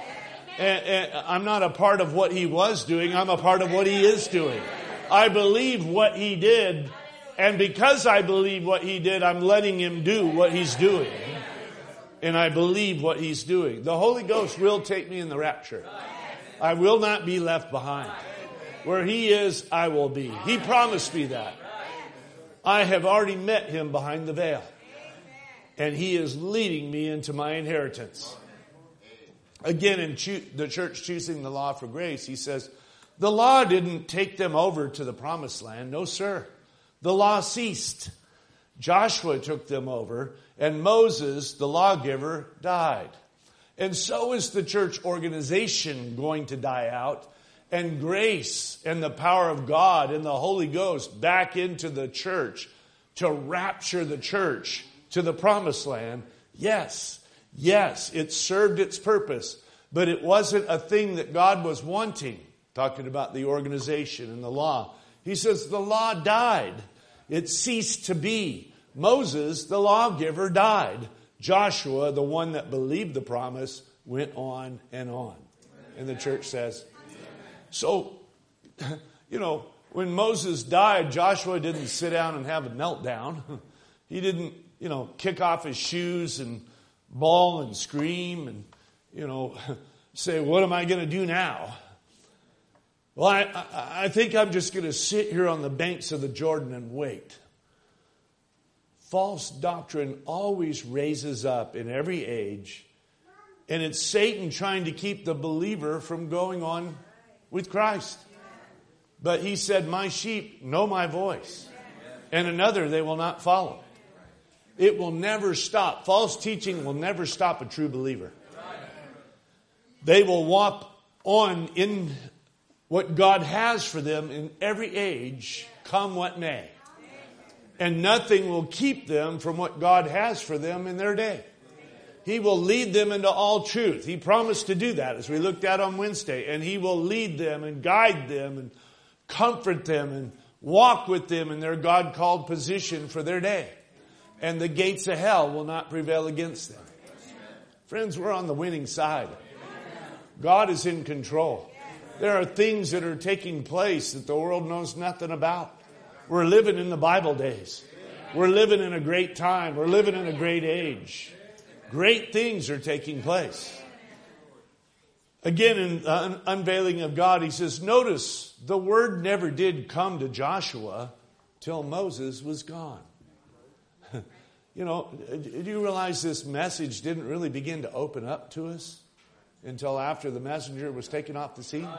And I'm not a part of what He was doing. I'm a part of what He is doing. I believe what He did. And because I believe what He did, I'm letting Him do what He's doing. And I believe what He's doing. The Holy Ghost will take me in the rapture. I will not be left behind. Where He is, I will be. He promised me that. I have already met Him behind the veil. And He is leading me into my inheritance. Again, in the church choosing the law for grace, he says, the law didn't take them over to the promised land. No, sir. The law ceased. Joshua took them over, and Moses, the lawgiver, died. And so is the church organization going to die out, and grace and the power of God and the Holy Ghost back into the church to rapture the church to the promised land. Yes, it served its purpose, but it wasn't a thing that God was wanting. Talking about the organization and the law. He says the law died. It ceased to be. Moses, the lawgiver, died. Joshua, the one that believed the promise, went on and on. And the church says. So, when Moses died, Joshua didn't sit down and have a meltdown. He didn't, kick off his shoes and bawl and scream and, say, what am I going to do now? Well, I think I'm just going to sit here on the banks of the Jordan and wait. False doctrine always raises up in every age And it's Satan trying to keep the believer from going on with Christ. But he said, my sheep know my voice, and another they will not follow. It will never stop. False teaching will never stop a true believer. They will walk on in what God has for them in every age, come what may. And nothing will keep them from what God has for them in their day. He will lead them into all truth. He promised to do that, as we looked at on Wednesday. And He will lead them and guide them and comfort them and walk with them in their God-called position for their day. And the gates of hell will not prevail against them. Friends, we're on the winning side. God is in control. There are things that are taking place that the world knows nothing about. We're living in the Bible days. We're living in a great time. We're living in a great age. Great things are taking place. Again, in the unveiling of God, He says, notice the word never did come to Joshua till Moses was gone. You know, do you realize this message didn't really begin to open up to us until after the messenger was taken off the scene?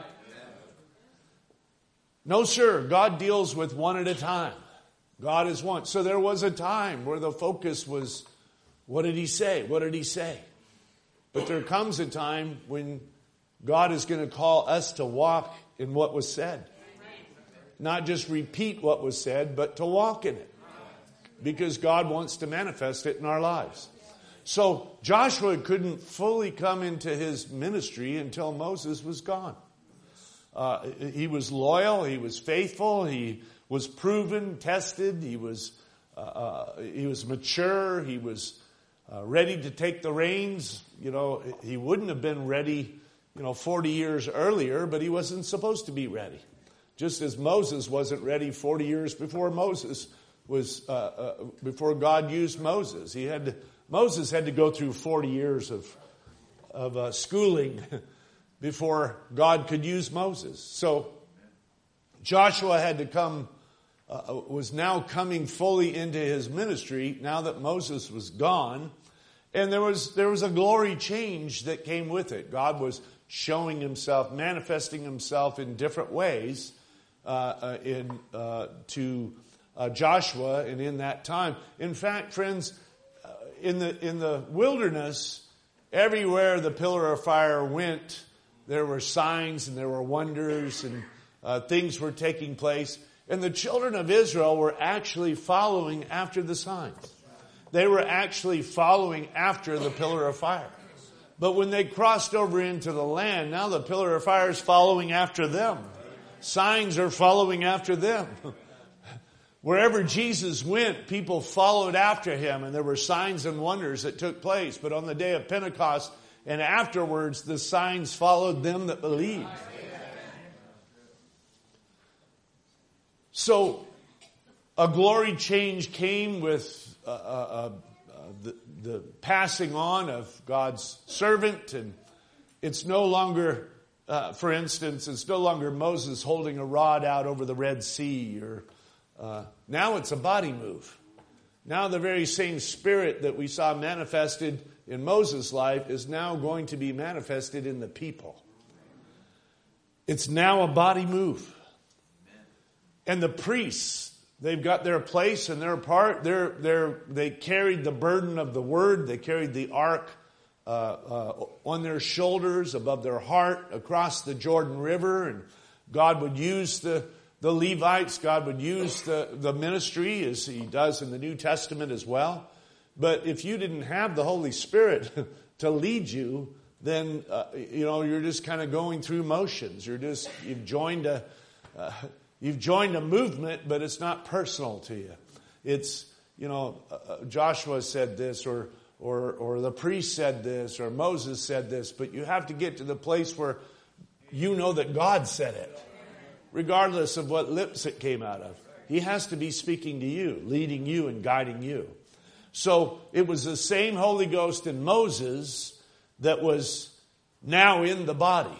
No, sir. God deals with one at a time. God is one. So there was a time where the focus was, what did He say? What did He say? But there comes a time when God is going to call us to walk in what was said. Not just repeat what was said, but to walk in it. Because God wants to manifest it in our lives. So Joshua couldn't fully come into his ministry until Moses was gone. He was loyal. He was faithful. He was proven, tested. He was mature. He was ready to take the reins. You know, he wouldn't have been ready, 40 years earlier, but he wasn't supposed to be ready. Just as Moses wasn't ready 40 years before before God used Moses. Moses had to go through 40 years of schooling before God could use Moses. So Joshua had to was now coming fully into his ministry now that Moses was gone. And there was a glory change that came with it. God was showing Himself, manifesting Himself in different ways to Joshua and in that time. In fact, friends, in the wilderness, everywhere the pillar of fire went, there were signs and there were wonders and things were taking place. And the children of Israel were actually following after the signs. They were actually following after the pillar of fire. But when they crossed over into the land, now the pillar of fire is following after them. Signs are following after them. Wherever Jesus went, people followed after Him, and there were signs and wonders that took place. But on the day of Pentecost and afterwards, the signs followed them that believed. So a glory change came with the passing on of God's servant, and it's no longer, for instance, it's no longer Moses holding a rod out over the Red Sea, or now it's a body move. Now the very same Spirit that we saw manifested in Moses' life is now going to be manifested in the people. It's now a body move. And the priests, they've got their place and their part. They carried the burden of the word. They carried the ark on their shoulders, above their heart, across the Jordan River. And God would use the Levites. God would use the ministry as He does in the New Testament as well. But if you didn't have the Holy Spirit to lead you, then you're just kind of going through motions. You've joined a movement, but it's not personal to you. It's, Joshua said this, or the priest said this, or Moses said this, but you have to get to the place where you know that God said it, regardless of what lips it came out of. He has to be speaking to you, leading you and guiding you. So it was the same Holy Ghost in Moses that was now in the body.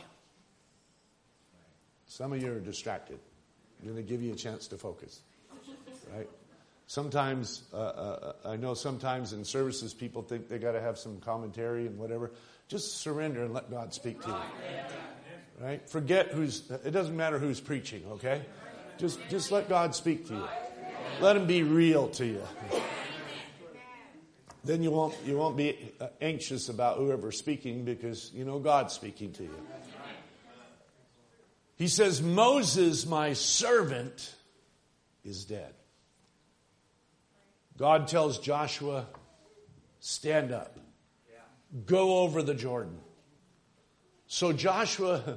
Some of you are distracted. I'm going to give you a chance to focus. Right? Sometimes, I know sometimes in services people think they got to have some commentary and whatever. Just surrender and let God speak to you. Right? Forget it doesn't matter who's preaching, okay? Just let God speak to you. Let him be real to you. Then you won't be anxious about whoever's speaking because you know God's speaking to you. He says, Moses, my servant, is dead. God tells Joshua, stand up. Go over the Jordan. So Joshua,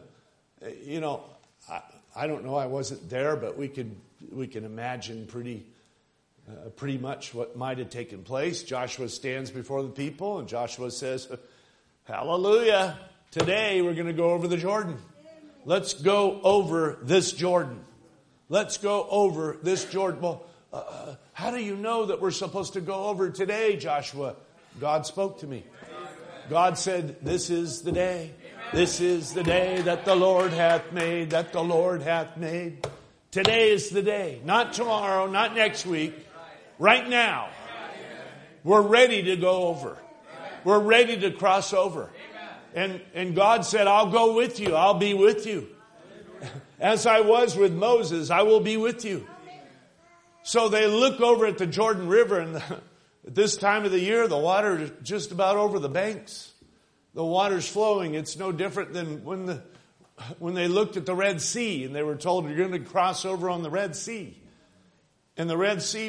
I don't know, I wasn't there, but we can imagine pretty much what might have taken place. Joshua stands before the people, and Joshua says, hallelujah, today we're going to go over the Jordan. Let's go over this Jordan. Let's go over this Jordan. Well, how do you know that we're supposed to go over today, Joshua? God spoke to me. God said, this is the day. This is the day that the Lord hath made, that the Lord hath made. Today is the day. Not tomorrow, not next week. Right now. We're ready to go over. We're ready to cross over. And God said, I'll go with you. I'll be with you. As I was with Moses, I will be with you. So they look over at the Jordan River, and at this time of the year, the water is just about over the banks. The water's flowing. It's no different than when they looked at the Red Sea and they were told, you're going to cross over on the Red Sea. And the Red Sea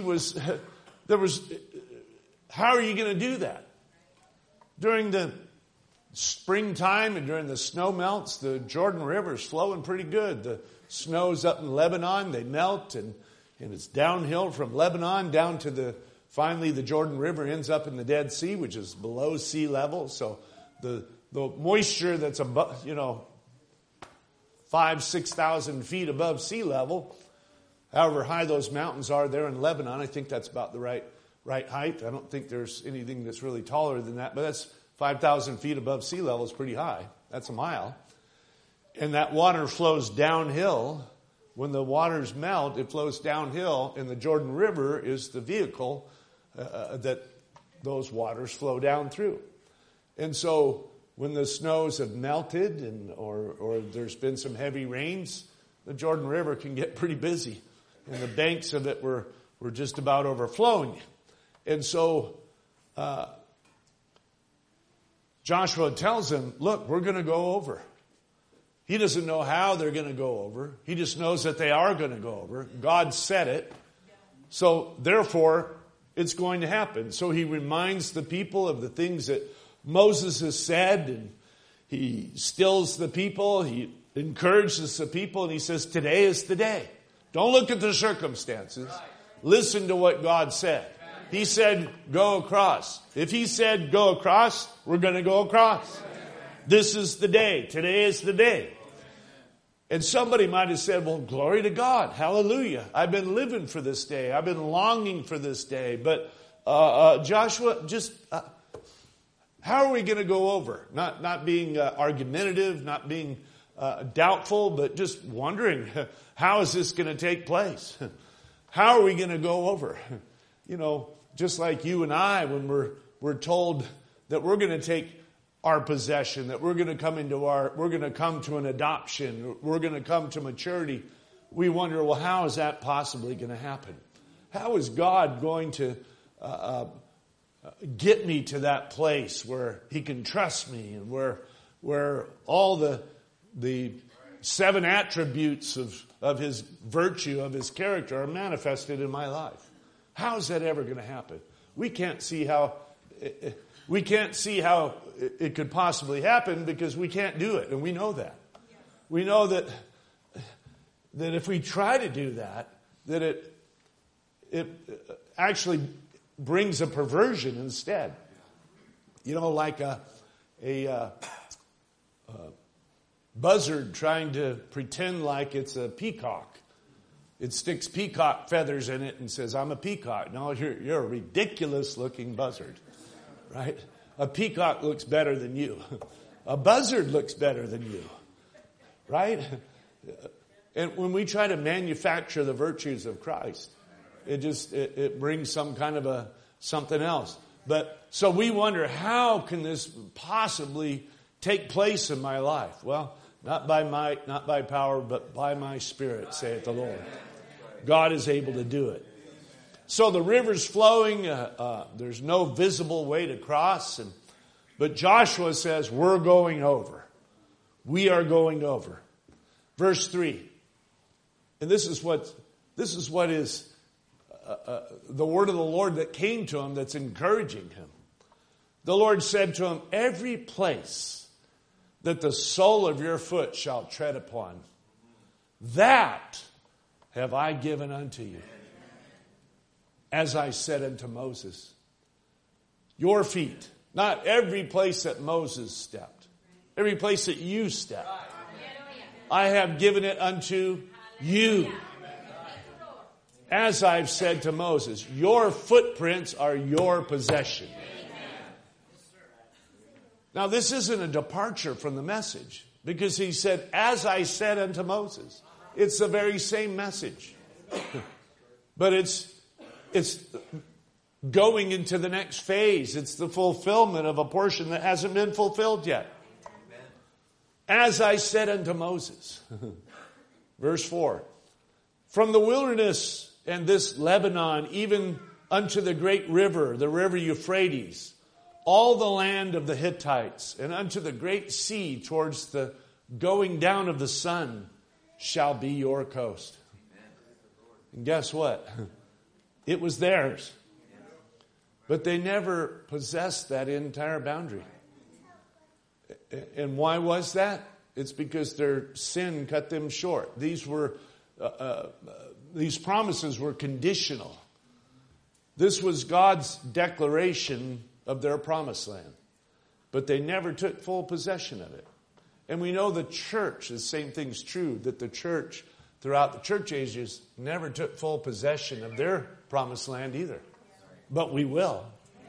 how are you going to do that? During the springtime and during the snow melts, the Jordan River is flowing pretty good. The snow's up in Lebanon. They melt and it's downhill from Lebanon down to finally the Jordan River ends up in the Dead Sea, which is below sea level. So the moisture that's above, 5,000-6,000 feet above sea level, however high those mountains are there in Lebanon, I think that's about the right height. I don't think there's anything that's really taller than that, but that's 5,000 feet above sea level is pretty high. That's a mile. And that water flows downhill. When the waters melt, it flows downhill, and the Jordan River is the vehicle that those waters flow down through. And so when the snows have melted or there's been some heavy rains, the Jordan River can get pretty busy. And the banks of it were just about overflowing. And so Joshua tells them, look, we're going to go over. He doesn't know how they're going to go over. He just knows that they are going to go over. God said it. So therefore, it's going to happen. So he reminds the people of the things that Moses has said, and he stills the people. He encourages the people, and he says, today is the day. Don't look at the circumstances. Listen to what God said. He said, go across. If he said, go across, we're going to go across. This is the day. Today is the day. And somebody might have said, well, glory to God. Hallelujah. I've been living for this day. I've been longing for this day. But Joshua, how are we going to go over? Not being argumentative, not being doubtful, but just wondering, how is this going to take place? How are we going to go over? Just like you and I, when we're told that we're going to take our possession, that we're going to come to an adoption, we're going to come to maturity, we wonder, well, how is that possibly going to happen? How is God going to get me to that place where he can trust me and where all the 7 attributes of his virtue, of his character are manifested in my life? How is that ever going to happen? We can't see how it could possibly happen because we can't do it, and we know that. We know that if we try to do that it actually brings a perversion instead. Like a buzzard trying to pretend like it's a peacock. It sticks peacock feathers in it and says, I'm a peacock. No, you're a ridiculous looking buzzard, right? A peacock looks better than you. A buzzard looks better than you, right? And when we try to manufacture the virtues of Christ, It brings some kind of something else. But so we wonder, how can this possibly take place in my life? Well, not by might, not by power, but by my Spirit, saith the Lord. God is able to do it. So the river's flowing. There's no visible way to cross. But Joshua says, we're going over. We are going over. Verse 3. And this is what is the word of the Lord that came to him that's encouraging him. The Lord said to him, every place that the sole of your foot shall tread upon, that have I given unto you. As I said unto Moses, your feet, not every place that Moses stepped, every place that you stepped, I have given it unto you. As I've said to Moses, your footprints are your possession. Now, this isn't a departure from the message, because he said, as I said unto Moses. It's the very same message. But it's going into the next phase. It's the fulfillment of a portion that hasn't been fulfilled yet. As I said unto Moses. Verse 4. From the wilderness and this Lebanon, even unto the great river, the river Euphrates, all the land of the Hittites, and unto the great sea towards the going down of the sun, shall be your coast. And guess what? It was theirs. But they never possessed that entire boundary. And why was that? It's because their sin cut them short. These promises were conditional. This was God's declaration of their promised land. But they never took full possession of it. And we know the church, the same thing's true, that the church throughout the church ages never took full possession of their promised land either. But we will.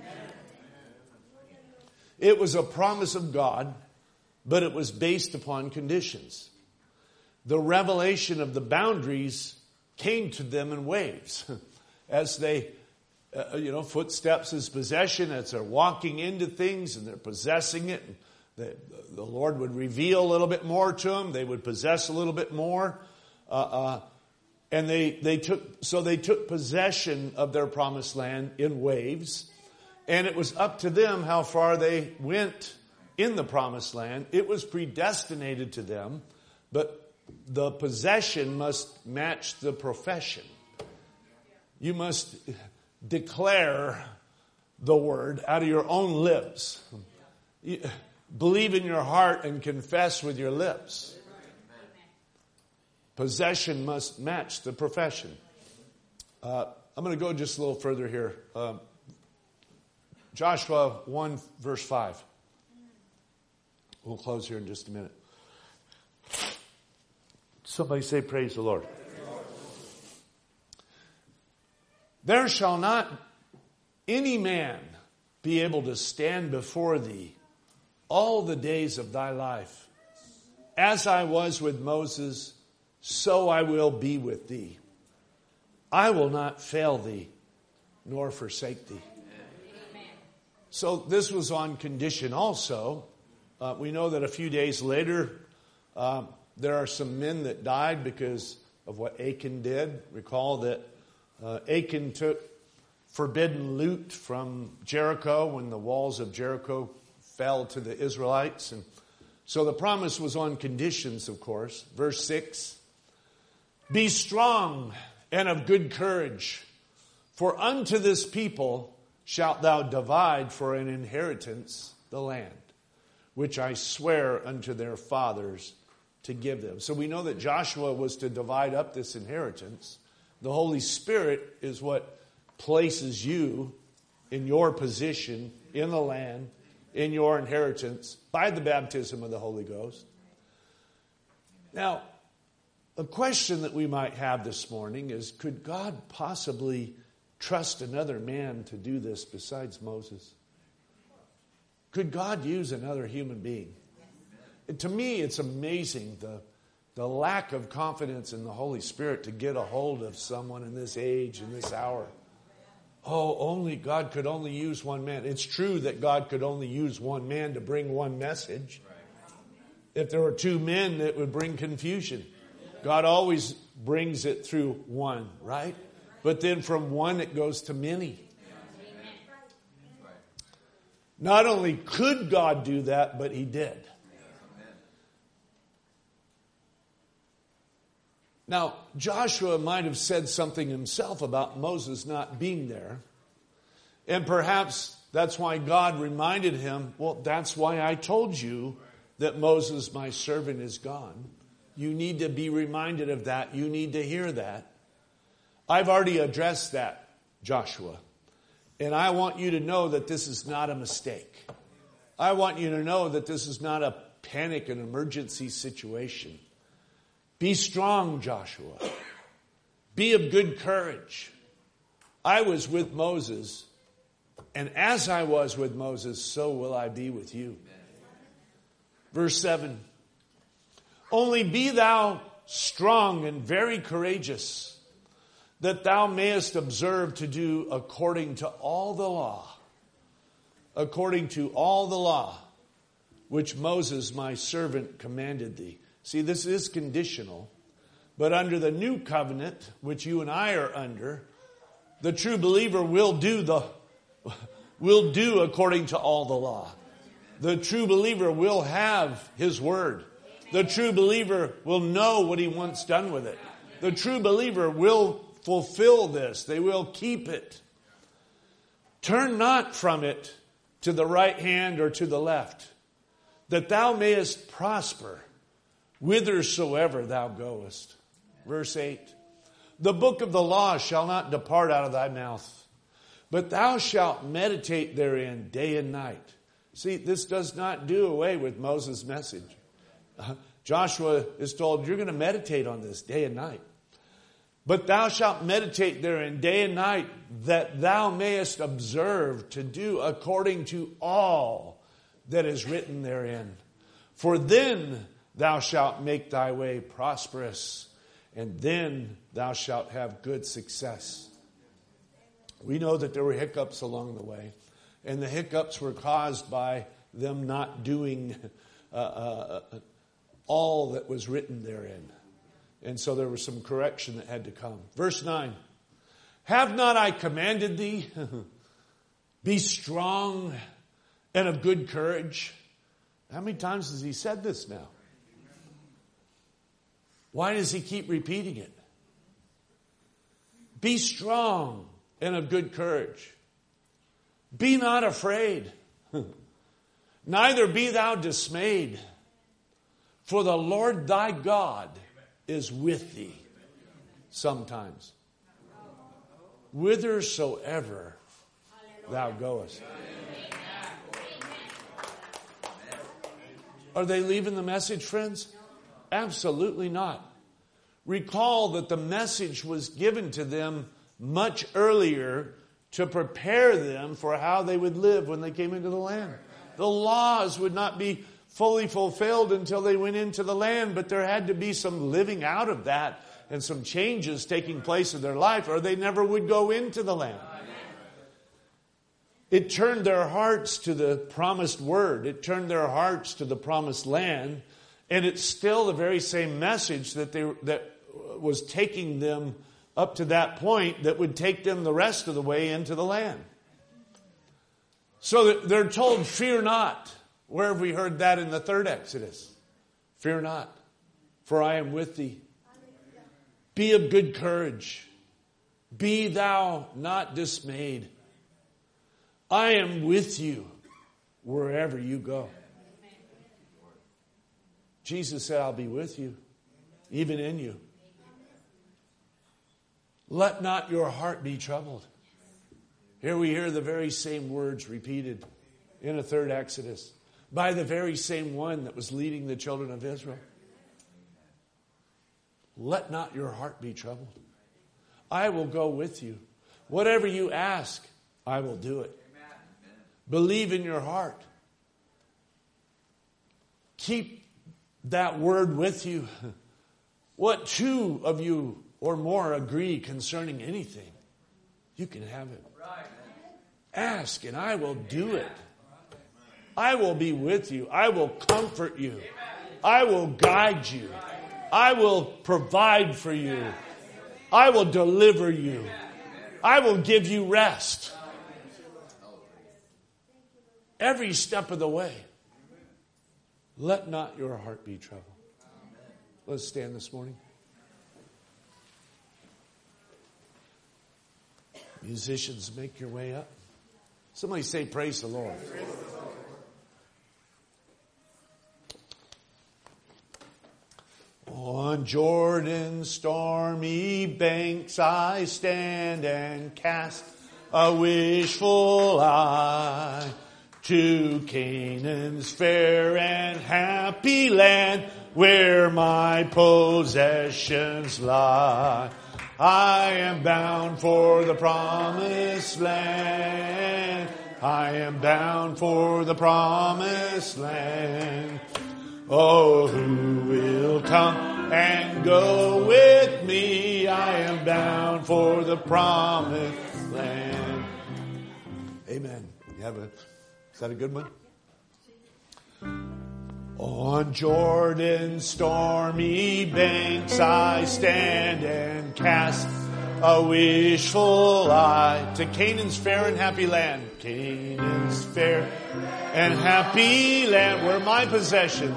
It was a promise of God, but it was based upon conditions. The revelation of the boundaries came to them in waves. As they, footsteps is possession, as they're walking into things and they're possessing it. And the Lord would reveal a little bit more to them. They would possess a little bit more. And they took possession of their promised land in waves. And it was up to them how far they went in the promised land. It was predestinated to them, but the possession must match the profession. You must declare the word out of your own lips. Believe in your heart and confess with your lips. Possession must match the profession. I'm going to go just a little further here. Joshua 1 verse 5. We'll close here in just a minute. Somebody say praise the Lord. There shall not any man be able to stand before thee all the days of thy life. As I was with Moses, so I will be with thee. I will not fail thee, nor forsake thee. Amen. So this was on condition also. We know that a few days later, there are some men that died because of what Achan did. Recall that Achan took forbidden loot from Jericho when the walls of Jericho fell to the Israelites. And so the promise was on conditions, of course. Verse 6. Be strong and of good courage, for unto this people shalt thou divide for an inheritance the land, which I swear unto their fathers to give them. So we know that Joshua was to divide up this inheritance. The Holy Spirit is what places you in your position in the land, in your inheritance, by the baptism of the Holy Ghost. Now, a question that we might have this morning is, could God possibly trust another man to do this besides Moses? Could God use another human being? To me, it's amazing The lack of confidence in the Holy Spirit to get a hold of someone in this age, in this hour. Oh, God could only use one man. It's true that God could only use one man to bring one message. If there were two men, it would bring confusion. God always brings it through one, right? But then from one it goes to many. Not only could God do that, but He did. Now, Joshua might have said something himself about Moses not being there. And perhaps that's why God reminded him, well, that's why I told you that Moses, my servant, is gone. You need to be reminded of that. You need to hear that. I've already addressed that, Joshua. And I want you to know that this is not a mistake. I want you to know that this is not a panic and emergency situation. Be strong, Joshua. Be of good courage. I was with Moses, and as I was with Moses, so will I be with you. Verse 7. Only be thou strong and very courageous, that thou mayest observe to do according to all the law, which Moses my servant commanded thee. See, this is conditional, but under the new covenant, which you and I are under, the true believer will do according to all the law. The true believer will have his word. The true believer will know what he wants done with it. The true believer will fulfill this. They will keep it. Turn not from it to the right hand or to the left, that thou mayest prosper whithersoever thou goest. Verse 8. The book of the law shall not depart out of thy mouth, but thou shalt meditate therein day and night. See, this does not do away with Moses' message. Joshua is told, you're going to meditate on this day and night. But thou shalt meditate therein day and night, that thou mayest observe to do according to all that is written therein. For then thou shalt make thy way prosperous, and then thou shalt have good success. We know that there were hiccups along the way, and the hiccups were caused by them not doing all that was written therein. And so there was some correction that had to come. Verse 9. Have not I commanded thee? Be strong and of good courage. How many times has he said this now? Why does he keep repeating it? Be strong and of good courage. Be not afraid. Neither be thou dismayed. For the Lord thy God is with thee. Sometimes. Whithersoever thou goest. Are they leaving the message, friends? Absolutely not. Recall that the message was given to them much earlier to prepare them for how they would live when they came into the land. The laws would not be fully fulfilled until they went into the land, but there had to be some living out of that and some changes taking place in their life, or they never would go into the land. It turned their hearts to the promised word. It turned their hearts to the promised land. And it's still the very same message that was taking them up to that point that would take them the rest of the way into the land. So they're told, fear not. Where have we heard that in the third Exodus? Fear not, for I am with thee. Be of good courage. Be thou not dismayed. I am with you wherever you go. Jesus said, I'll be with you, even in you. Let not your heart be troubled. Here we hear the very same words repeated in a third Exodus by the very same one that was leading the children of Israel. Let not your heart be troubled. I will go with you. Whatever you ask, I will do it. Believe in your heart. Keep that word with you. What two of you or more agree concerning anything, you can have it. Ask and I will do it. I will be with you. I will comfort you. I will guide you. I will provide for you. I will deliver you. I will give you rest. Every step of the way. Let not your heart be troubled. Let's stand this morning. Musicians, make your way up. Somebody say, praise the Lord. On Jordan's stormy banks I stand and cast a wishful eye to Canaan's fair and happy land where my possessions lie. I am bound for the promised land. I am bound for the promised land. Oh, who will come and go with me? I am bound for the promised land. Amen. Is that a good one? On Jordan's stormy banks I stand and cast a wishful eye to Canaan's fair and happy land. Canaan's fair and happy land where my possessions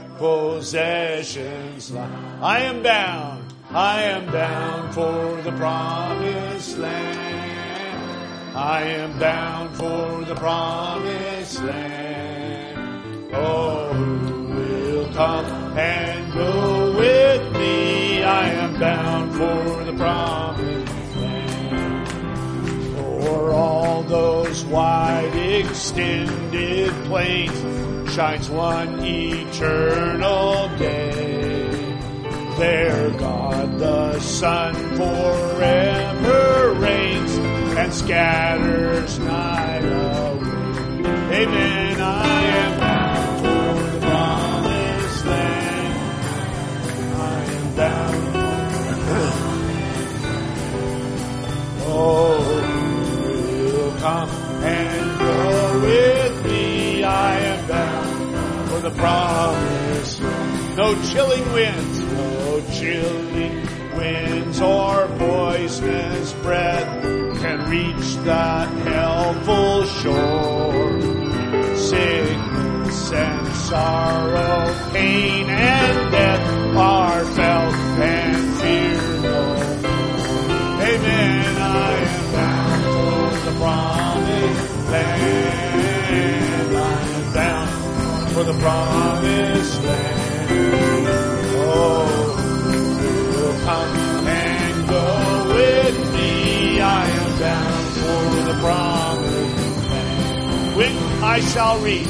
lie. I am bound for the promised land. I am bound for the promised land. Oh, who will come and go with me? I am bound for the promised land. O'er all those wide extended plains shines one eternal day. There God the Son forever reigns and scatters night away. Amen. I am bound for the promised land. I am bound. Oh, who will come and go with me? I am bound for the promised land. No chilling winds or poisonous breath can reach the helpful shore. Sickness and sorrow, pain and death are felt and fear no more. Amen. I am bound for the promised land. I am bound for the promised land. Oh, will come and go with me. I am bound for the promised land. When I shall reach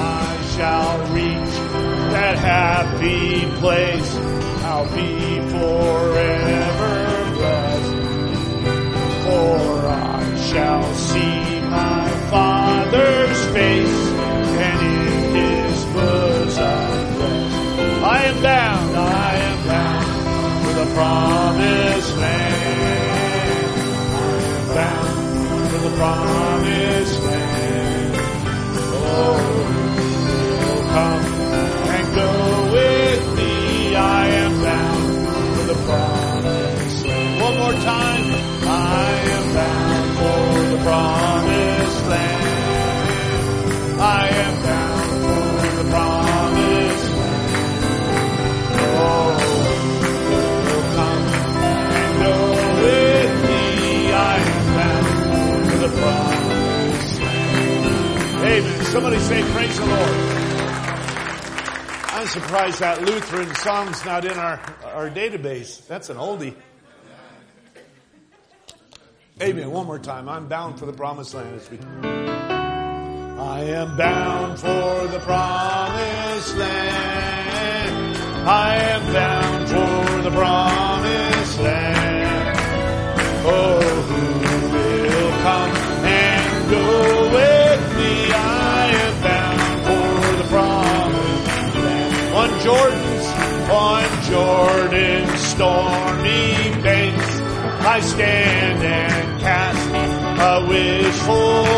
that happy place, I'll be forever blessed. For I shall see my Father's face, and in His bosom rest. I am bound for the promised land. I am bound for the promised land. Oh, will come and go with me. I am bound for the promised land. One more time. I am bound for the promised land. I am bound for the promised land. Oh, will come and go with me. I am bound for the promised land. Amen. Somebody say, praise the Lord. I'm surprised that Lutheran song's not in our database. That's an oldie. Amen. One more time. I'm bound for the promised land. I am bound for the promised land. I am bound for the promised land. Oh, who will come and go with me? I am bound for the promised land. On Jordan's stormy banks I stand and cast a wishful